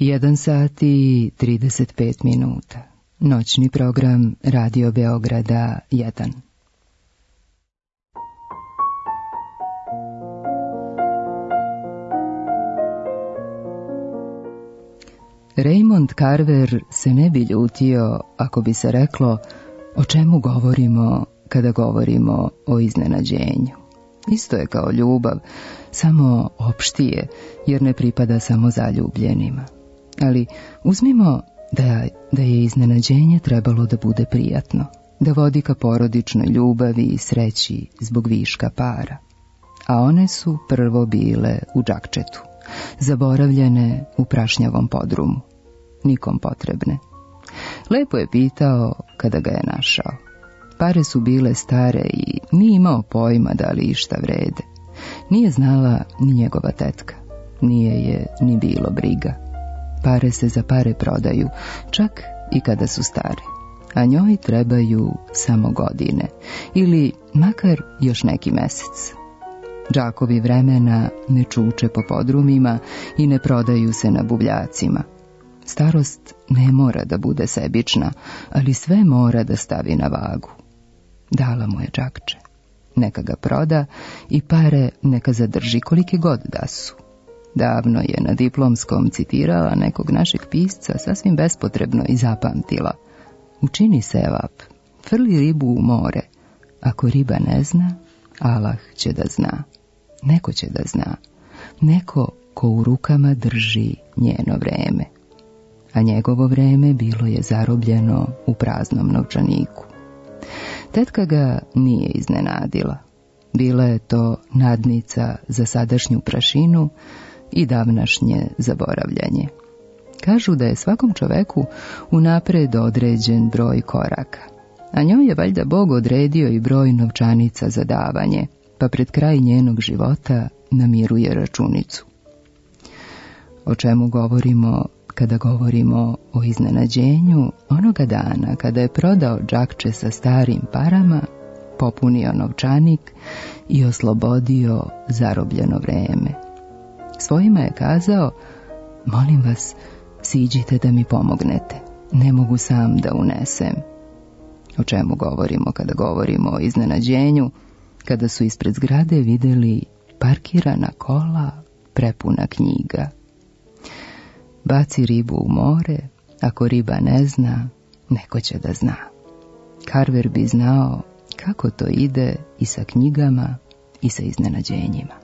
1 sat i 35 minuta. Noćni program Radio Beograda 1. Raymond Carver se ne bi ljutio ako bi se reklo o čemu govorimo kada govorimo o iznenađenju. Isto je kao ljubav, samo opštije, jer ne pripada samo zaljubljenima. Ali uzmimo da je iznenađenje trebalo da bude prijatno, da vodi ka porodičnoj ljubavi i sreći zbog viška para. A one su prvo bile u džakčetu, zaboravljene u prašnjavom podrumu, nikom potrebne. Lepo je pitao kada ga je našao. Pare su bile stare i nije imao pojma da li išta vrede. Nije znala ni njegova tetka, nije je ni bilo briga. Pare se za pare prodaju, čak i kada su stare, a njoj trebaju samo godine, ili makar još neki mesec. Džakovi vremena ne čuče po podrumima i ne prodaju se na buvljacima. Starost ne mora da bude sebična, ali sve mora da stavi na vagu. Dala mu je džakče. Neka ga proda i pare neka zadrži koliki god da su. Davno je na diplomskom citirala nekog našeg pisca sasvim bespotrebno i zapamtila. Učini sevap, frli ribu u more. Ako riba ne zna, Allah će da zna. Neko će da zna. Neko ko u rukama drži njeno vreme. A njegovo vreme bilo je zarobljeno u praznom novčaniku. Tetka ga nije iznenadila. Bila je to nadnica za sadašnju prašinu i davnašnje zaboravljanje. Kažu da je svakom čoveku unapred određen broj koraka, a njoj je valjda Bog odredio i broj novčanica za davanje, pa pred kraj njenog života namiruje računicu. O čemu govorimo kada govorimo o iznenađenju onoga dana kada je prodao džakče sa starim parama, popunio novčanik i oslobodio zarobljeno vreme. Svojima je kazao, molim vas, siđite da mi pomognete, ne mogu sam da unesem. O čemu govorimo kada govorimo o iznenađenju, kada su ispred zgrade vidjeli parkirana kola prepuna knjiga. Baci ribu u more, ako riba ne zna, neko će da zna. Carver bi znao kako to ide i sa knjigama i sa iznenađenjima.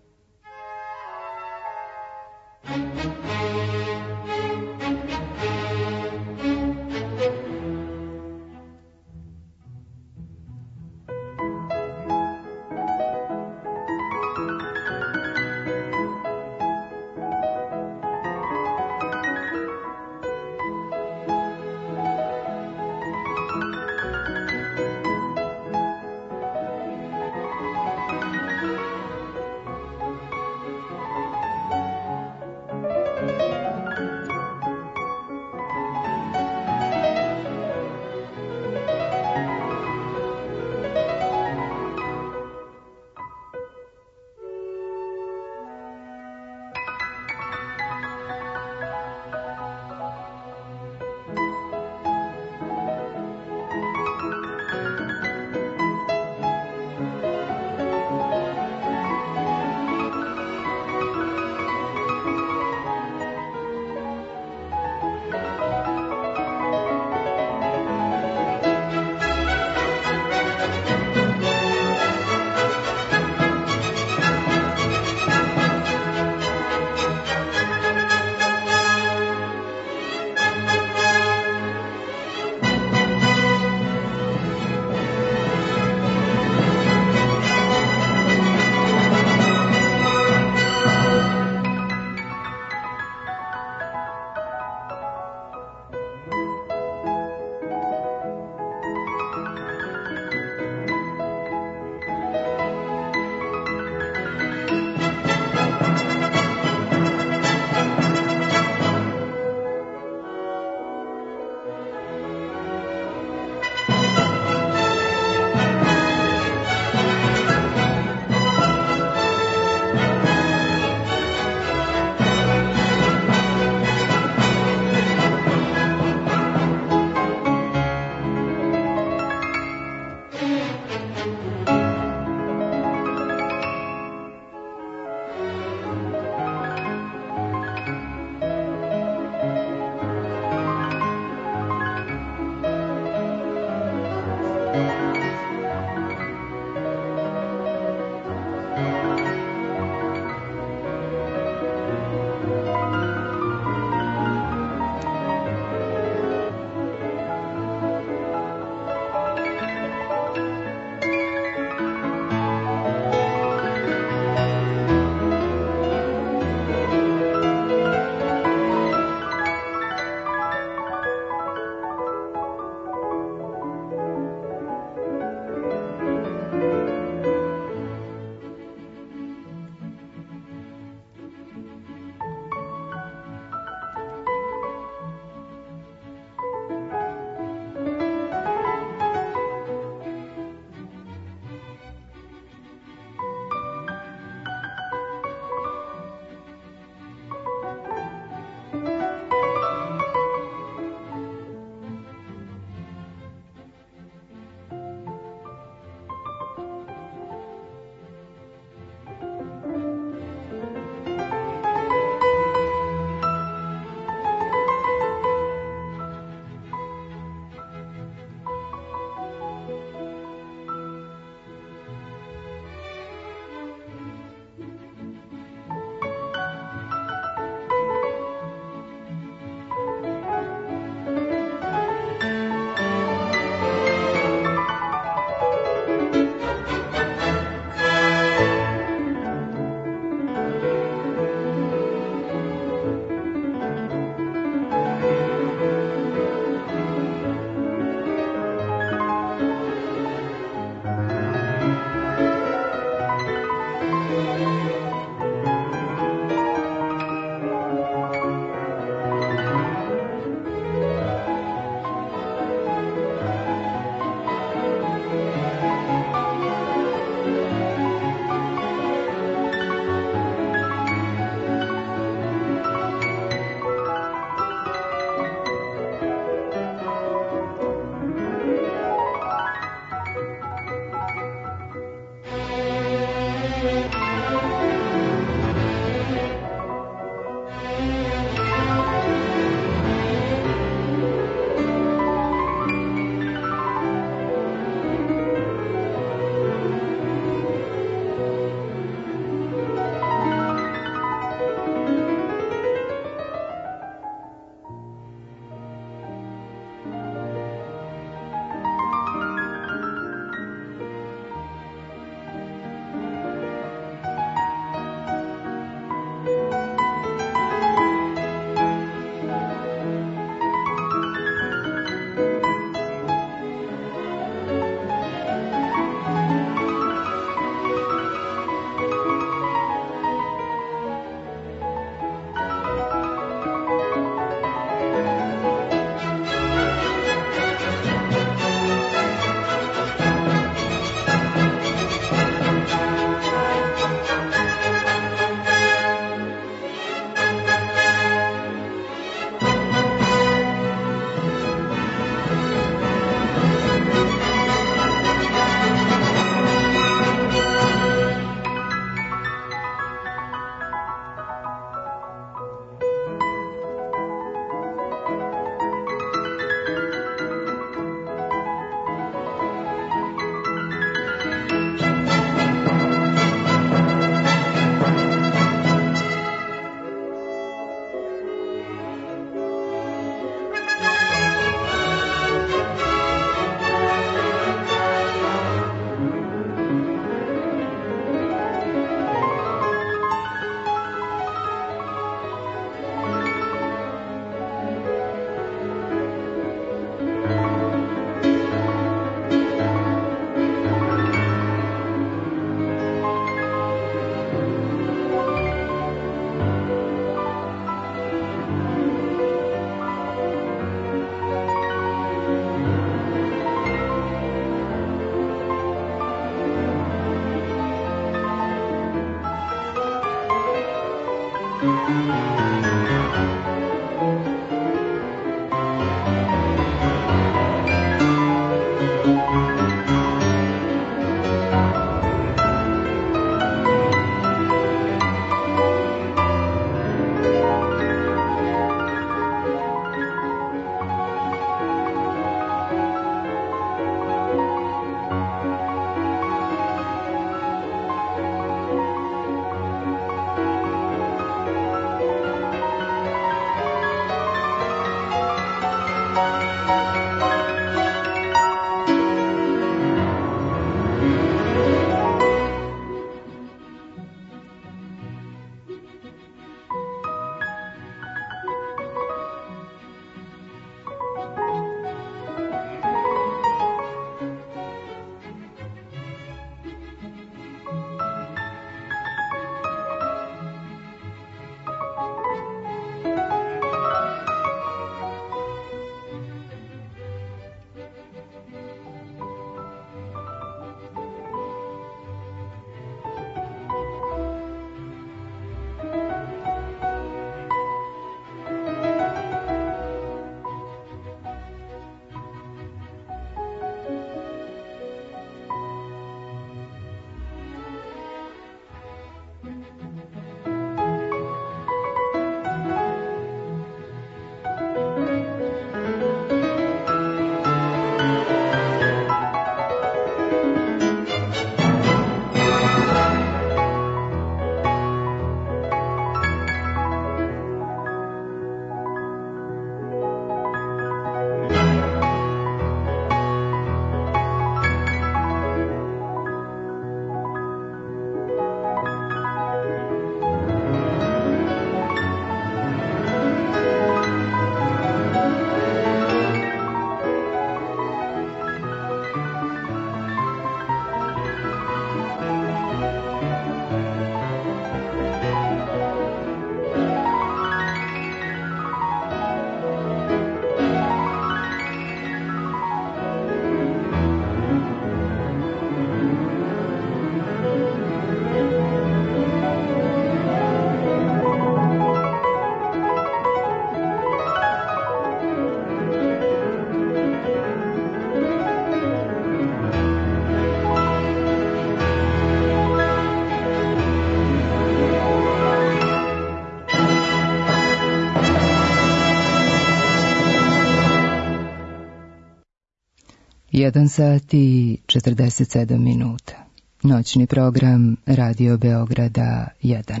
1 sat i 47 minuta. Noćni program Radio Beograda 1.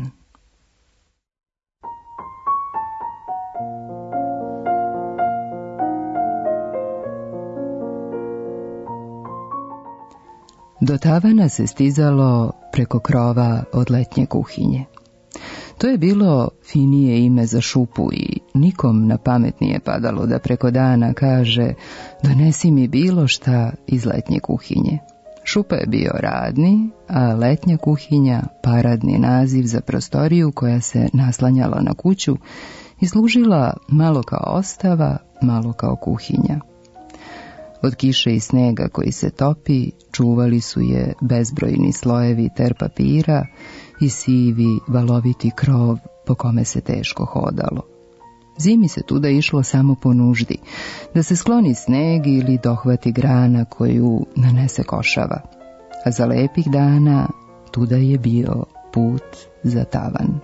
Do tavana se stizalo preko krova od letnje kuhinje. To je bilo finije ime za šupu i nikom na pamet nije padalo da preko dana kaže donesi mi bilo šta iz letnje kuhinje. Šupa je bio radni, a letnja kuhinja paradni naziv za prostoriju koja se naslanjala na kuću i služila malo kao ostava, malo kao kuhinja. Od kiše i snega koji se topi, čuvali su je bezbrojni slojevi ter papira i sivi, valoviti krov po kome se teško hodalo. Zimi se tuda išlo samo po nuždi, da se skloni sneg ili dohvati grana koju nanese košava. A za lepih dana tuda je bio put za tavan.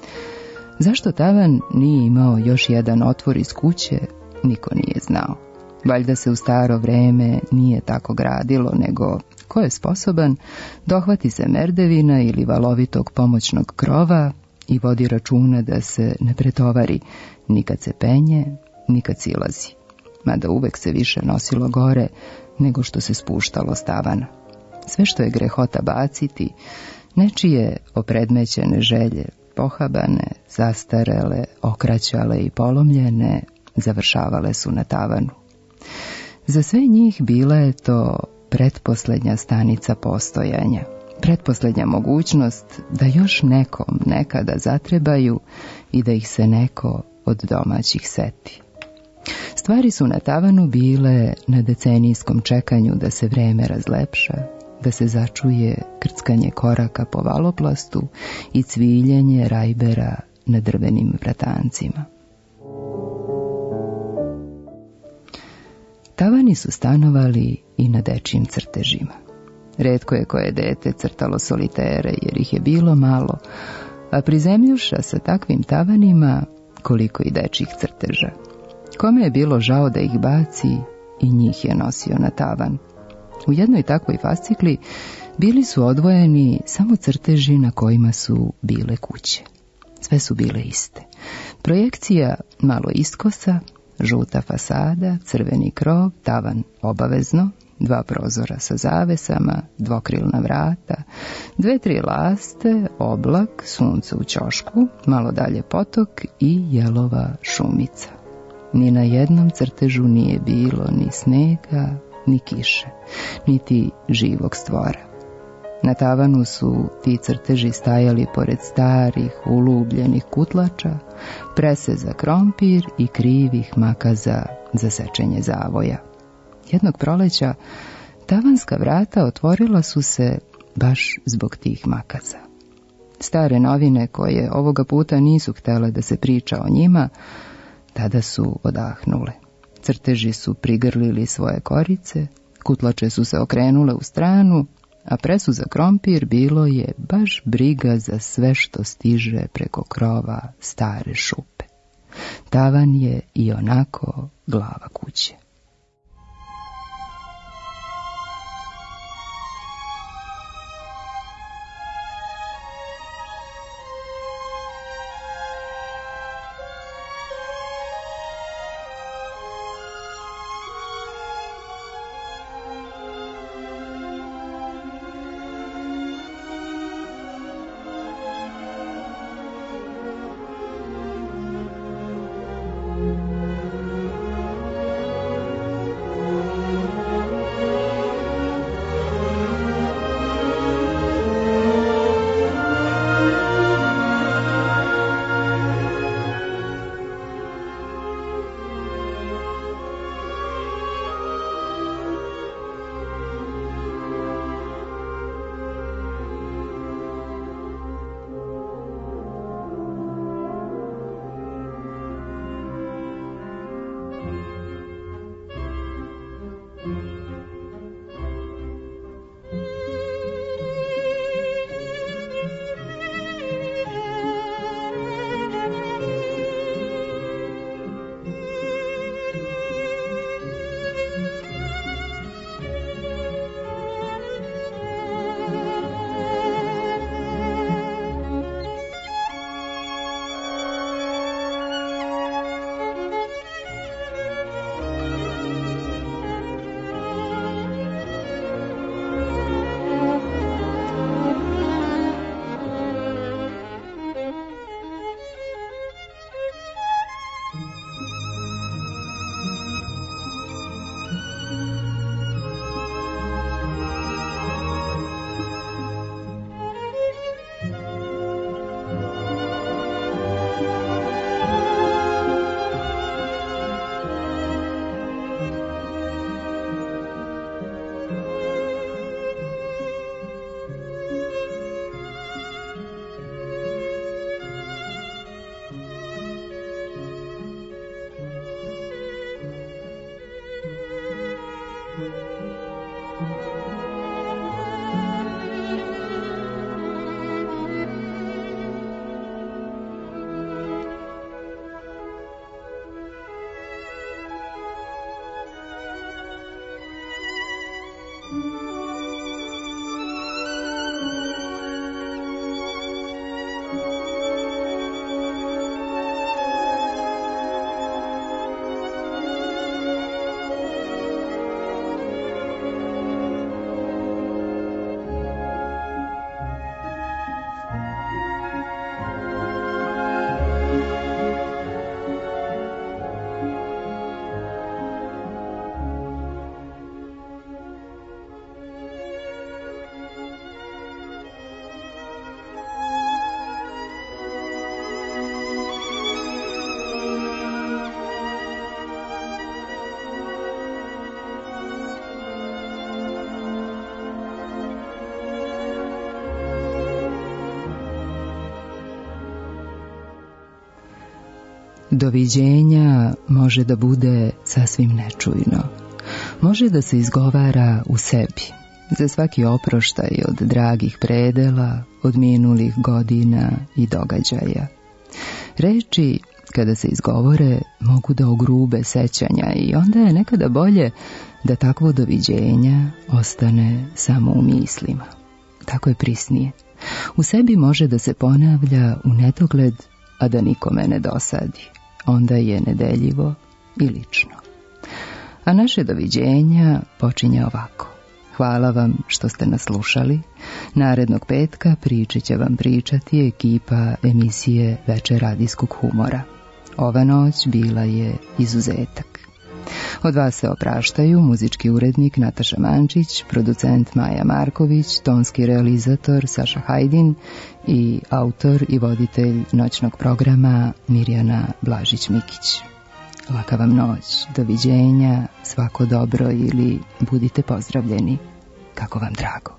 Zašto tavan nije imao još jedan otvor iz kuće, niko nije znao. Valjda se u staro vreme nije tako gradilo, nego ko je sposoban dohvati se merdevina ili valovitog pomoćnog krova i vodi računa da se ne pretovari, ni kad se penje, ni kad silazi. Mada uvek se više nosilo gore nego što se spuštalo s tavana. Sve što je grehota baciti, nečije opredmećene želje, pohabane, zastarele, okraćale i polomljene, završavale su na tavanu. Za sve njih bila je to pretposlednja stanica postojanja, pretposlednja mogućnost da još nekom nekada zatrebaju i da ih se neko od domaćih seti. Stvari su na tavanu bile na decenijskom čekanju da se vreme razlepša, da se začuje krckanje koraka po valoplastu i cviljenje rajbera na drvenim vratancima. Tavani su stanovali i na dečjim crtežima. Retko je koje dete crtalo solitere jer ih je bilo malo, a prizemljuša sa takvim tavanima koliko i dečjih crteža. Kome je bilo žao da ih baci i njih je nosio na tavan. U jednoj takvoj fascikli bili su odvojeni samo crteži na kojima su bile kuće. Sve su bile iste. Projekcija malo iskosa, žuta fasada, crveni krov, tavan obavezno, 2 prozora sa zavesama, dvokrilna vrata, 2-3 laste, oblak, sunce u ćošku, malo dalje potok i jelova šumica. Ni na jednom crtežu nije bilo ni snega, ni kiše, niti živog stvora. Na tavanu su ti crteži stajali pored starih, ulubljenih kutlača, prese za krompir i krivih makaza za sečenje zavoja. Jednog proleća tavanska vrata otvorila su se baš zbog tih makaza. Stare novine koje ovoga puta nisu htjele da se priča o njima, tada su odahnule. Crteži su prigrlili svoje korice, kutlače su se okrenule u stranu, a presu za krompir bilo je baš briga za sve što stiže preko krova stare šupe. Tavan je i onako glava kuće. Doviđenja može da bude sasvim nečujno. Može da se izgovara u sebi, za svaki oproštaj od dragih predela, od minulih godina i događaja. Reči, kada se izgovore, mogu da ogrube sećanja i onda je nekada bolje da takvo doviđenja ostane samo u mislima. Tako je prisnije. U sebi može da se ponavlja u nedogled, a da nikome ne dosadi. Onda je nedeljivo i lično. A naše doviđenja počinje ovako. Hvala vam što ste nas slušali. Narednog petka priče će vam pričati ekipa emisije Večer radijskog humora. Ova noć bila je izuzetak. Od vas se opraštaju muzički urednik Nataša Mančić, producent Maja Marković, tonski realizator Saša Hajdin i autor i voditelj noćnog programa Mirjana Blažić-Mikić. Laka vam noć, doviđenja, svako dobro ili budite pozdravljeni, kako vam drago.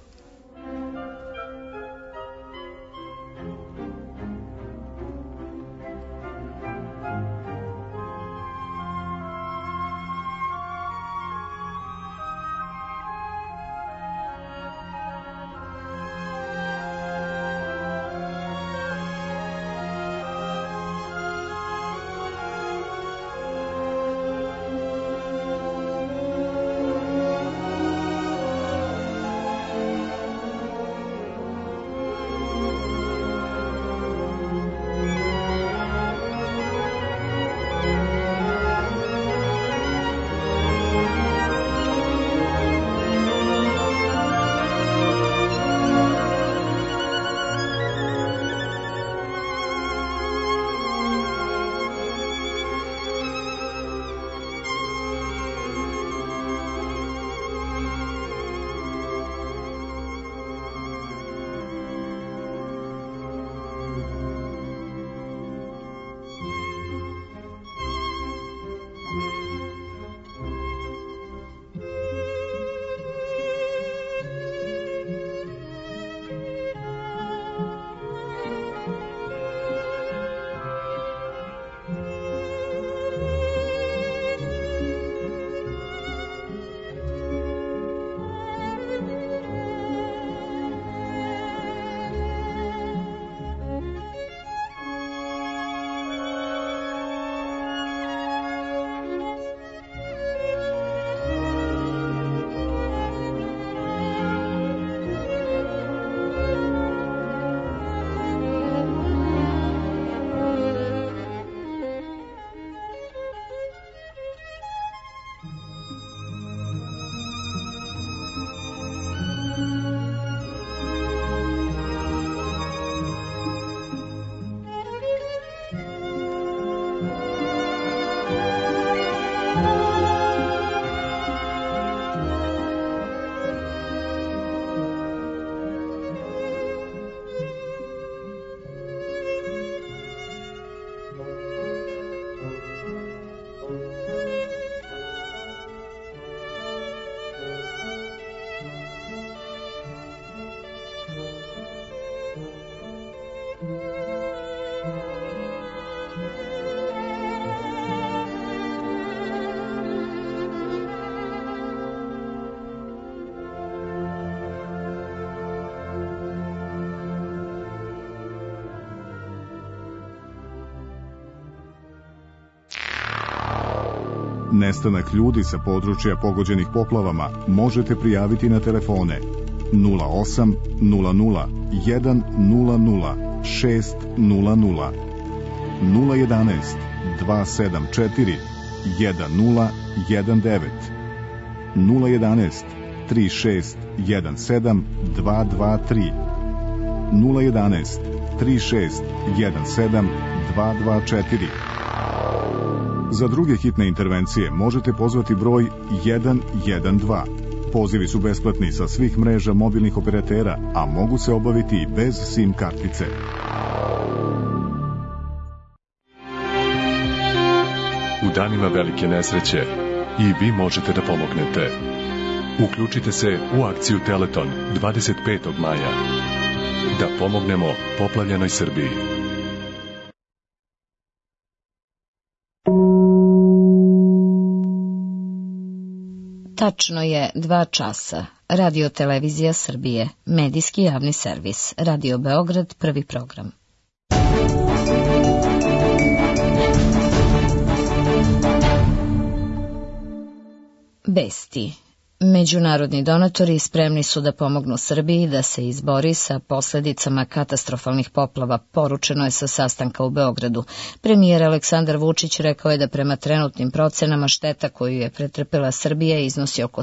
Nestanak ljudi sa područja pogođenih poplavama možete prijaviti na telefone 08 00 100 600, 011 274 1019, 011 3617 223, 011 3617 224. Za druge hitne intervencije možete pozvati broj 112. Pozivi su besplatni sa svih mreža mobilnih operatera, a mogu se obaviti i bez SIM kartice. U danima velike nesreće i vi možete da pomognete. Uključite se u akciju Teleton 25. maja. Da pomognemo poplavljenoj Srbiji. Tačno je 2 časa. Radio Televizija Srbije, medijski javni servis, Radio Beograd, prvi program. Vesti. Međunarodni donatori spremni su da pomognu Srbiji da se izbori sa posljedicama katastrofalnih poplava, poručeno je sa sastanka u Beogradu. Premijer Aleksandar Vučić rekao je da prema trenutnim procenama šteta koju je pretrpela Srbija iznosi oko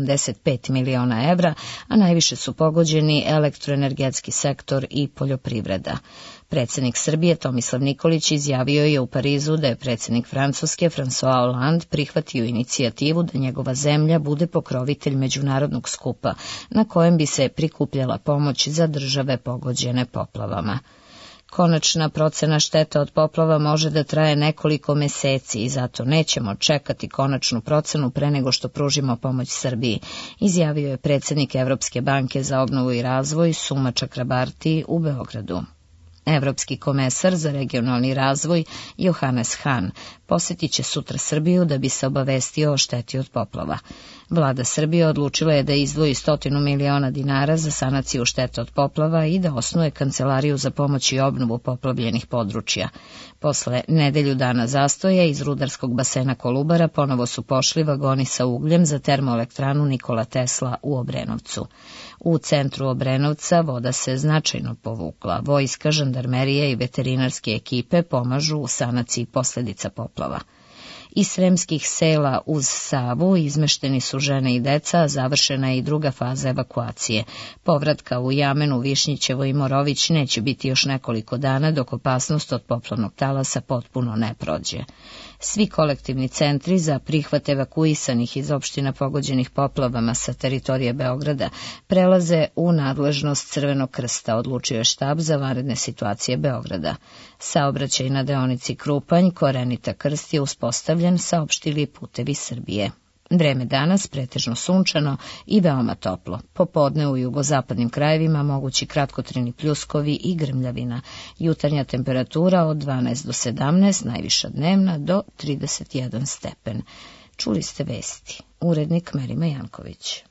175 miliona evra, a najviše su pogođeni elektroenergetski sektor i poljoprivreda. Predsjednik Srbije Tomislav Nikolić izjavio je u Parizu da je predsjednik Francuske François Hollande prihvatio inicijativu da njegova zemlja bude pokrovitelj međunarodnog skupa na kojem bi se prikupljala pomoć za države pogođene poplavama. Konačna procena šteta od poplava može da traje nekoliko meseci i zato nećemo čekati konačnu procenu pre nego što pružimo pomoć Srbiji, izjavio je predsjednik Evropske banke za obnovu i razvoj Suma Čakrabarti u Beogradu. Evropski komesar za regionalni razvoj Johannes Hahn posjetit će sutra Srbiju da bi se obavestio o šteti od poplava. Vlada Srbije odlučila je da izdvoji 100 miliona dinara za sanaciju štete od poplava i da osnuje kancelariju za pomoć i obnovu poplavljenih područja. Posle nedelju dana zastoja iz rudarskog basena Kolubara ponovo su pošli vagoni sa ugljem za termoelektranu Nikola Tesla u Obrenovcu. U centru Obrenovca voda se značajno povukla. Vojska, žandarmerija i veterinarske ekipe pomažu u sanaciji posljedica poplava. Iz sremskih sela uz Savu izmešteni su žene i deca, a završena je i druga faza evakuacije. Povratka u Jamenu, Višnjićevo i Morović neće biti još nekoliko dana dok opasnost od poplavnog talasa potpuno ne prođe. Svi kolektivni centri za prihvat evakuisanih iz opština pogođenih poplavama sa teritorije Beograda prelaze u nadležnost Crvenog krsta, odlučio je štab za vanredne situacije Beograda. Saobraćaj na deonici Krupanj, Korenita Krst je uspostavljen, saopštili Putevi Srbije. Vreme danas pretežno sunčano i veoma toplo. Popodne u jugozapadnim krajevima mogući kratkotrajni pljuskovi i grmljavina. Jutarnja temperatura od 12 do 17, najviša dnevna do 31 stepen. Čuli ste vesti. Urednik Merima Janković.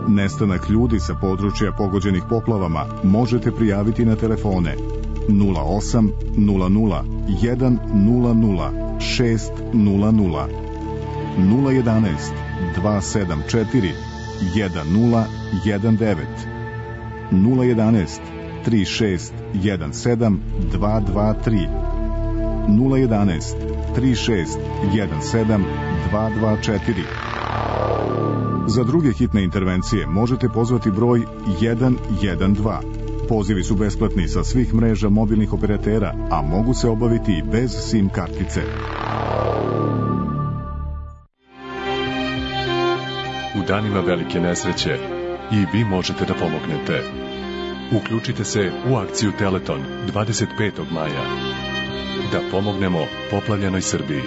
Nestanak ljudi sa područja pogođenih poplavama možete prijaviti na telefone 08 00 100 600, 011 274 1019, 011 3617 223, 011 3617 224. Za druge hitne intervencije možete pozvati broj 112. Pozivi su besplatni sa svih mreža mobilnih operatera, a mogu se obaviti i bez SIM kartice. U danima velike nesreće i vi možete da pomognete. Uključite se u akciju Teleton 25. maja. Da pomognemo poplavljenoj Srbiji.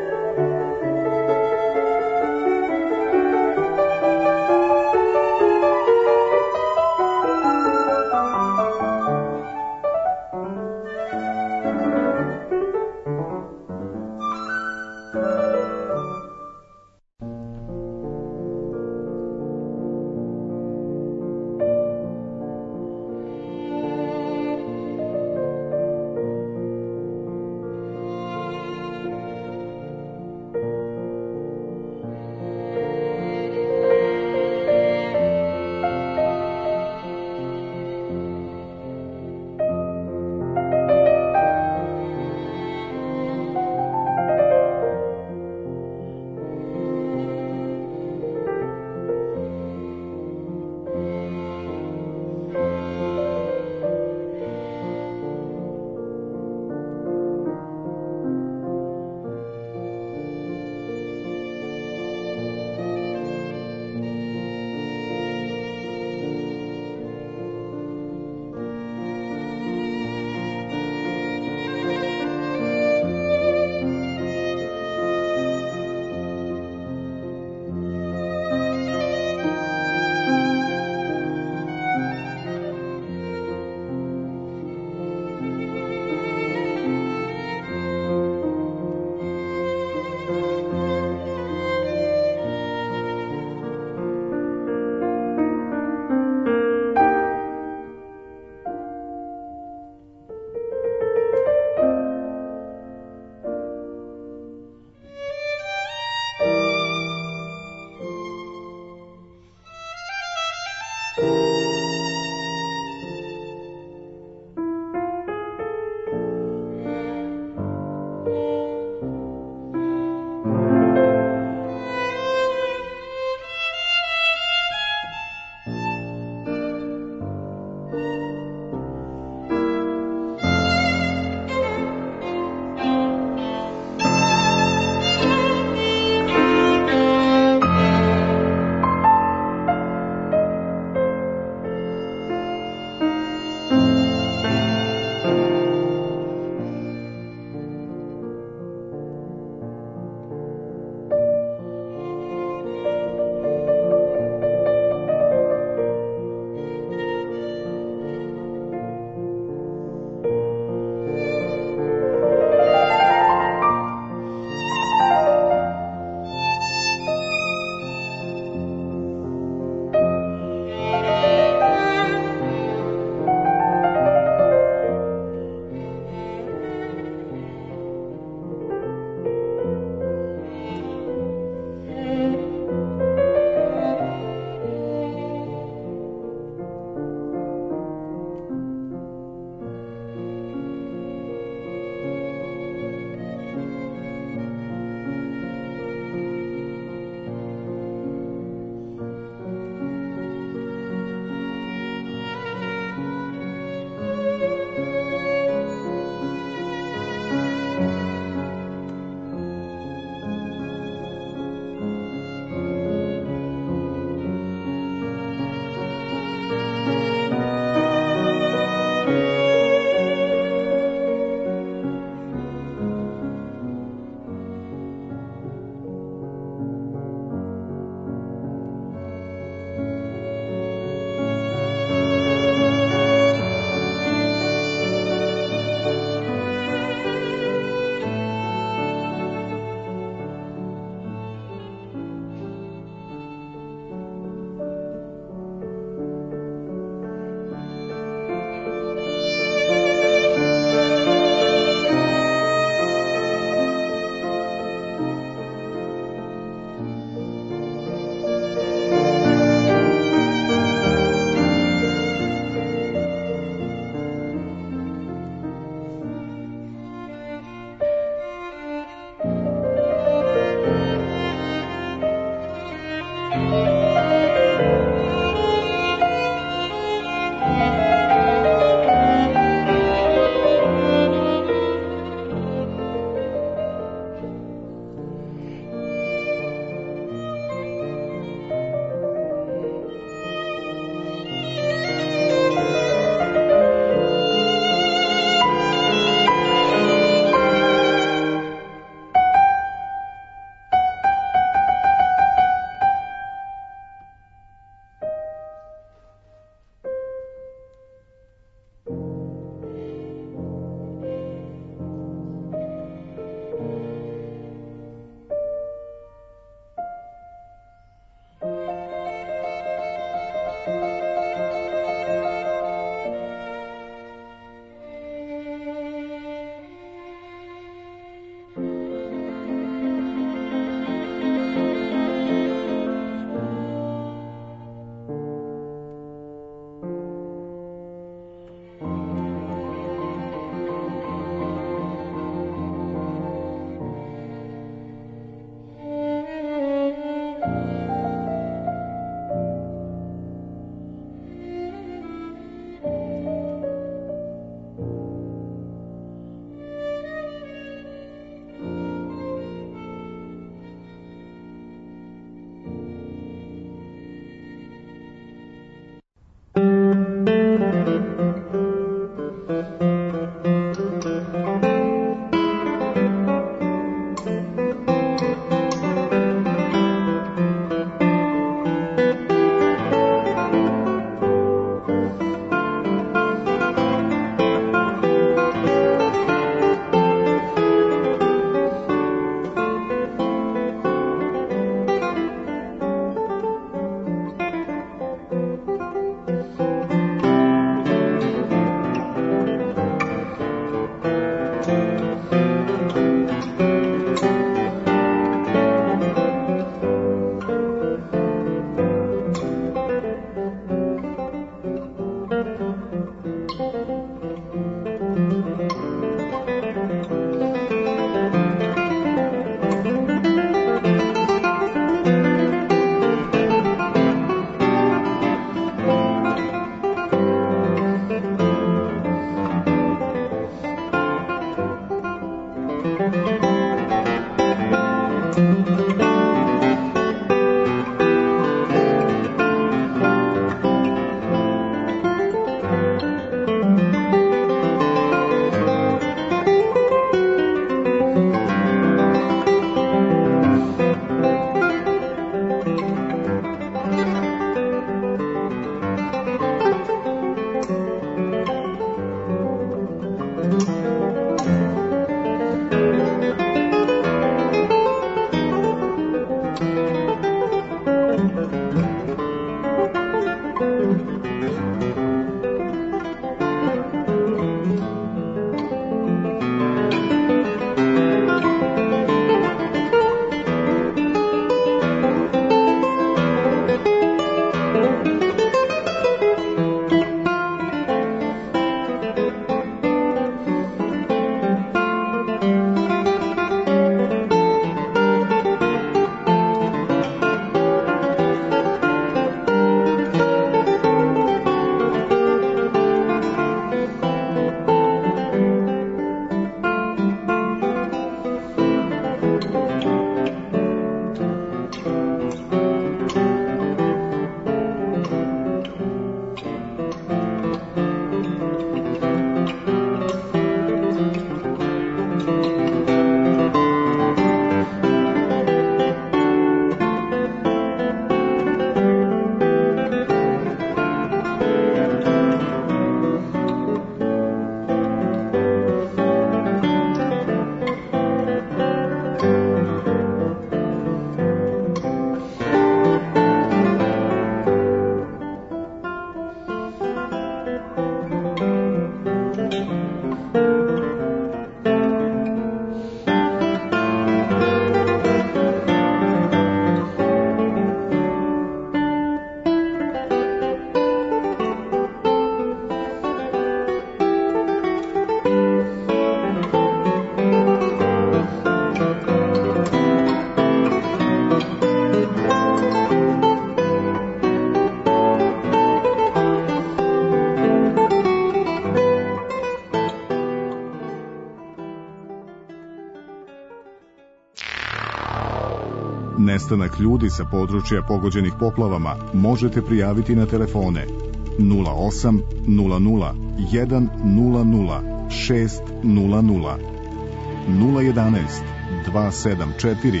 Nestanak ljudi sa područja pogođenih poplavama možete prijaviti na telefone 08 00 100 600, 011 274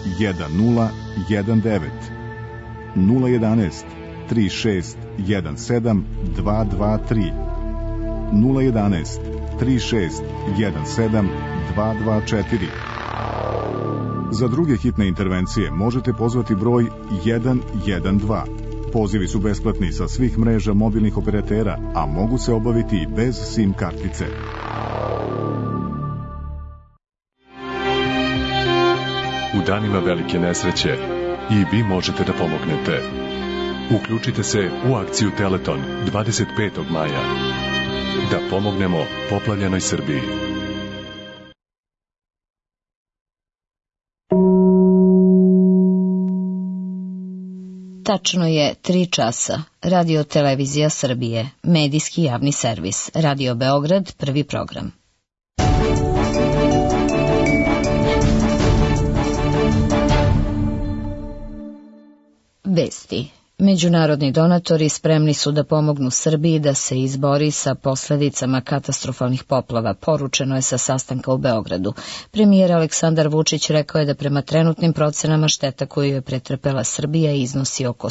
1019, 011 3617 223, 011 3617 224. Za druge hitne intervencije možete pozvati broj 112. Pozivi su besplatni sa svih mreža mobilnih operatera, a mogu se obaviti i bez SIM kartice. U danima velike nesreće i vi možete da pomognete. Uključite se u akciju Teleton 25. maja. Da pomognemo poplavljenoj Srbiji. Tačno je 3 časa. Radio Televizija Srbije, medijski javni servis, Radio Beograd, prvi program. Vesti. Međunarodni donatori spremni su da pomognu Srbiji da se izbori sa posledicama katastrofalnih poplava, poručeno je sa sastanka u Beogradu. Premijer Aleksandar Vučić rekao je da prema trenutnim procenama šteta koju je pretrpela Srbija iznosi oko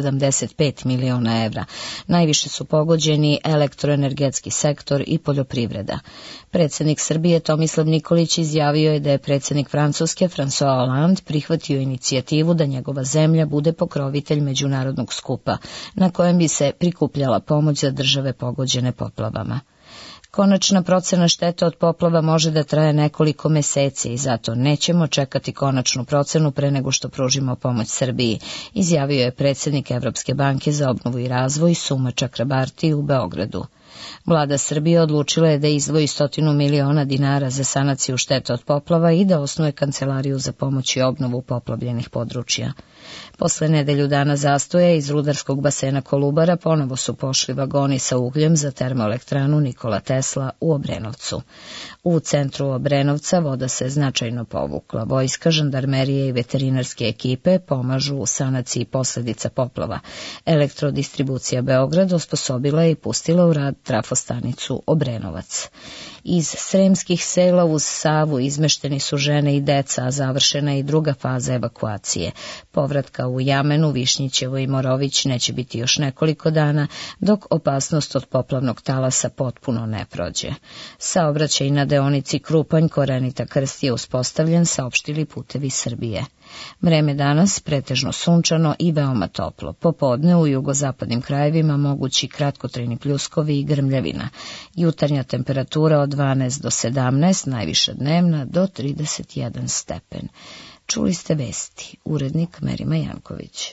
175 miliona evra. Najviše su pogođeni elektroenergetski sektor i poljoprivreda. Predsednik Srbije Tomislav Nikolić izjavio je da je predsednik Francuske François Hollande prihvatio inicijativu da njegova zemlja bude pokrovitelj međunarodnog skupa, na kojem bi se prikupljala pomoć za države pogođene poplavama. Konačna procena štete od poplava može da traje nekoliko meseci i zato nećemo čekati konačnu procenu pre nego što pružimo pomoć Srbiji, izjavio je predsednik Evropske banke za obnovu i razvoj Suma Čakrabarti u Beogradu. Vlada Srbije odlučila je da izdvoji 100 miliona dinara za sanaciju štete od poplava i da osnuje kancelariju za pomoć i obnovu poplavljenih područja. Posle nedelju dana zastoja iz rudarskog basena Kolubara ponovo su pošli vagoni sa ugljem za termoelektranu Nikola Tesla u Obrenovcu. U centru Obrenovca voda se značajno povukla. Vojska, žandarmerije i veterinarske ekipe pomažu u sanaciji posledica poplava. Elektrodistribucija Beograd osposobila je i pustila u rad trafostanicu Obrenovac. Iz sremskih sela uz Savu izmešteni su žene i deca, a završena je i druga faza evakuacije. Povratka u Jamenu, Višnjićevo i Morović neće biti još nekoliko dana, dok opasnost od poplavnog talasa potpuno ne prođe. Saobraćaj na deonici Krupanj, Korenita Krst je uspostavljen, saopštili Putevi Srbije. Vreme danas pretežno sunčano i veoma toplo. Popodne u jugozapadnim krajevima mogući kratkotrajni pljuskovi i grmljavina. Jutarnja temperatura od 12 do 17, najviša dnevna do 31 stepen. Čuli ste vesti. Urednik Merima Janković.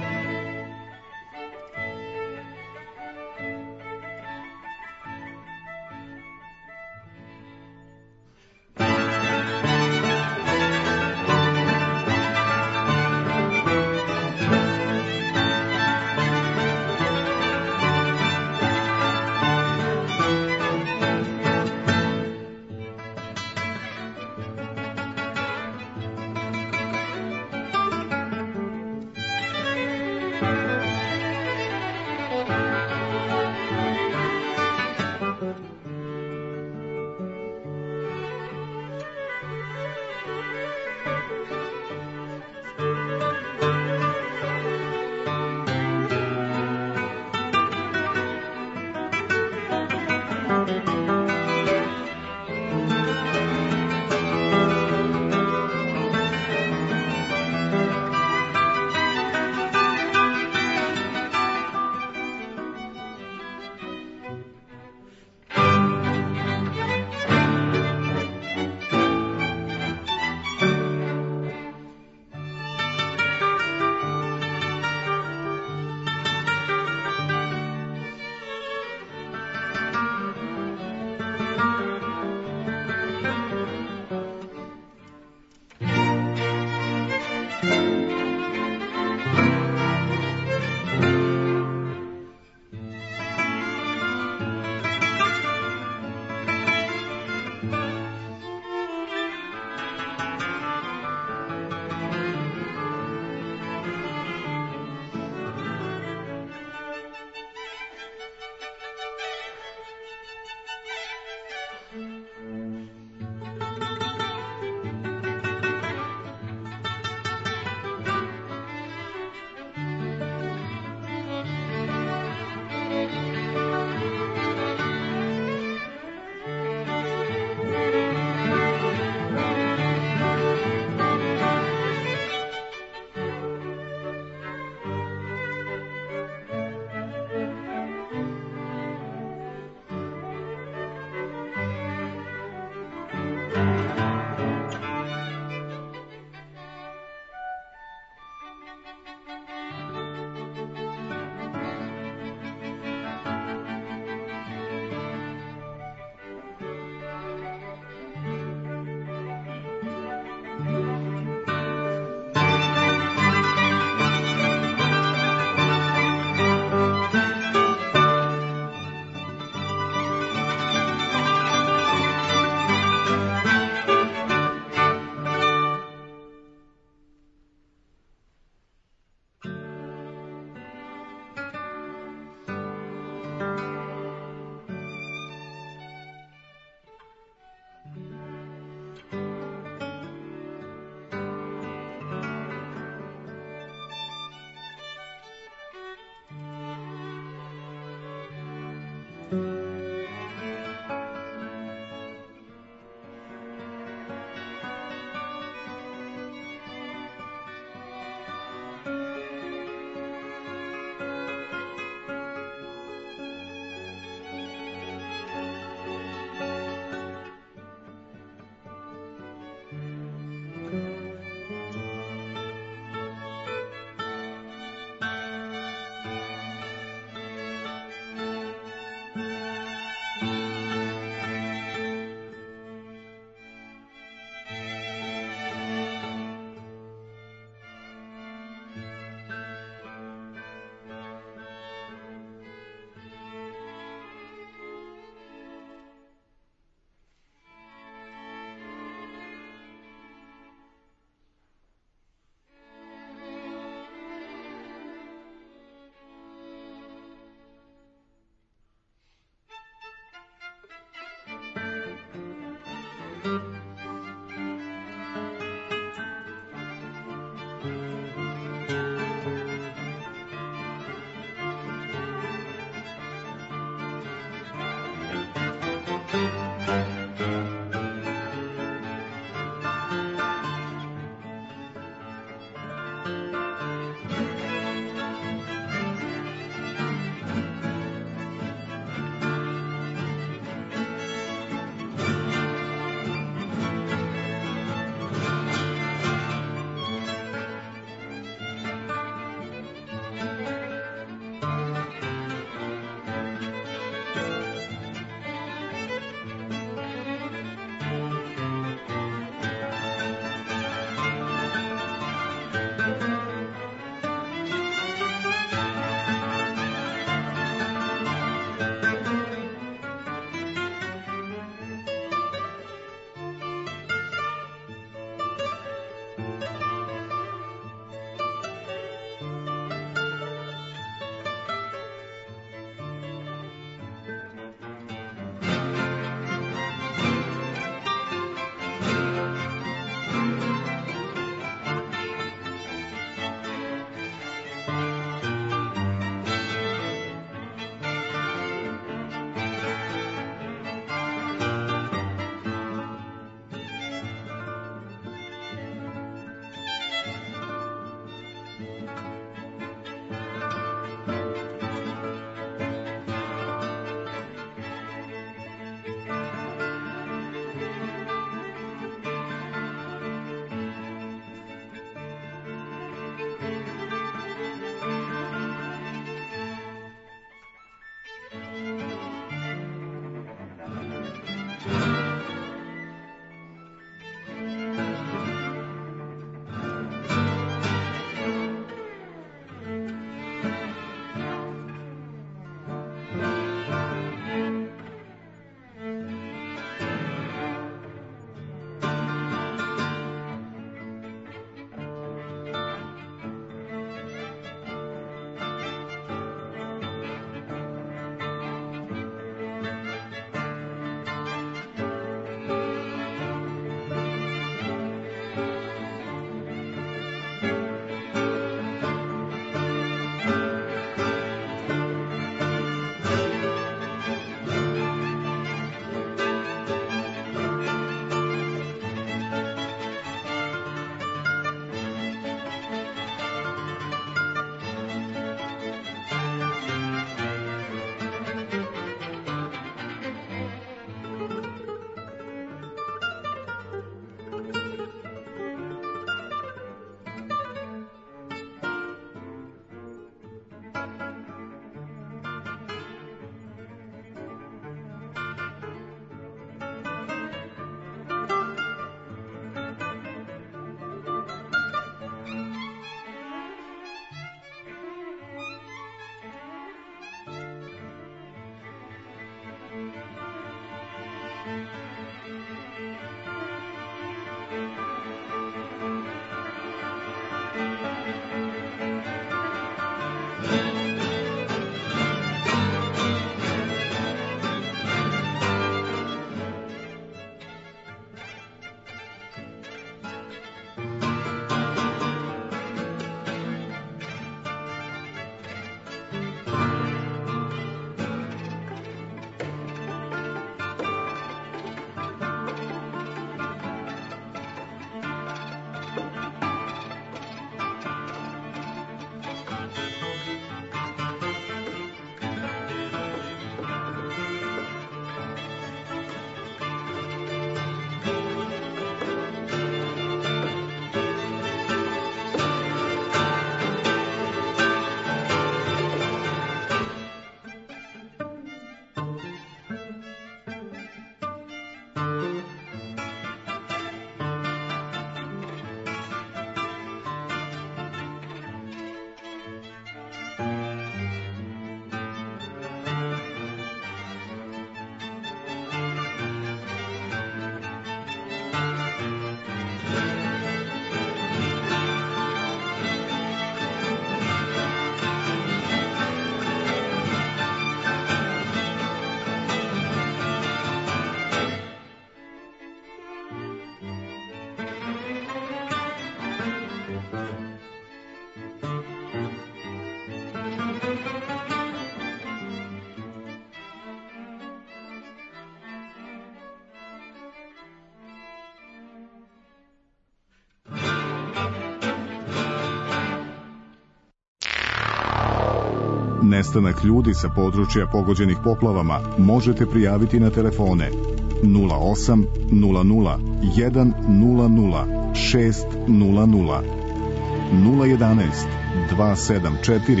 Nestanak ljudi sa područja pogođenih poplavama možete prijaviti na telefone 08 00 100 600, 011 274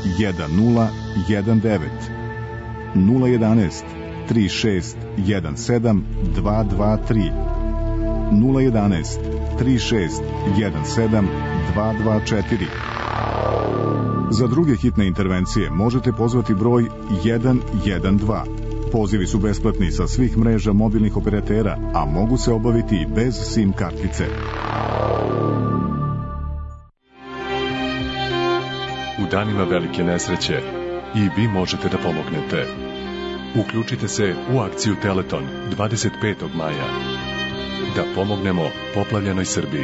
1019, 011 3617 223, 011 3617 224. Za druge hitne intervencije možete pozvati broj 112. Pozivi su besplatni sa svih mreža mobilnih operatera, a mogu se obaviti i bez SIM kartice. U danima velike nesreće i vi možete da pomognete. Uključite se u akciju Teleton 25. maja. Da pomognemo poplavljenoj Srbiji.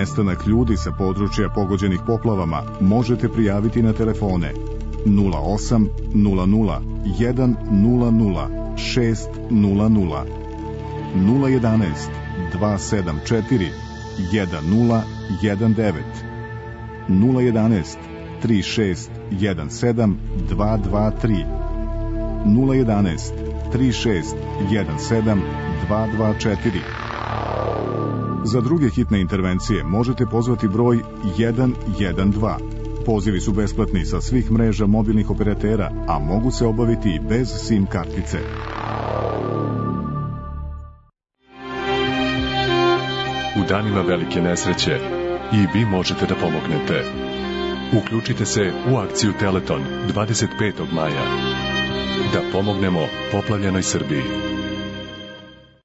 Nestanak ljudi sa područja pogođenih poplavama možete prijaviti na telefone 08 00 100 600, 011 274 1019, 011 3617 223, 011 3617 224. Za druge hitne intervencije možete pozvati broj 112. Pozivi su besplatni sa svih mreža mobilnih operatera, a mogu se obaviti i bez SIM kartice. U danima velike nesreće i vi možete da pomognete. Uključite se u akciju Teleton 25. maja. Da pomognemo poplavljenoj Srbiji.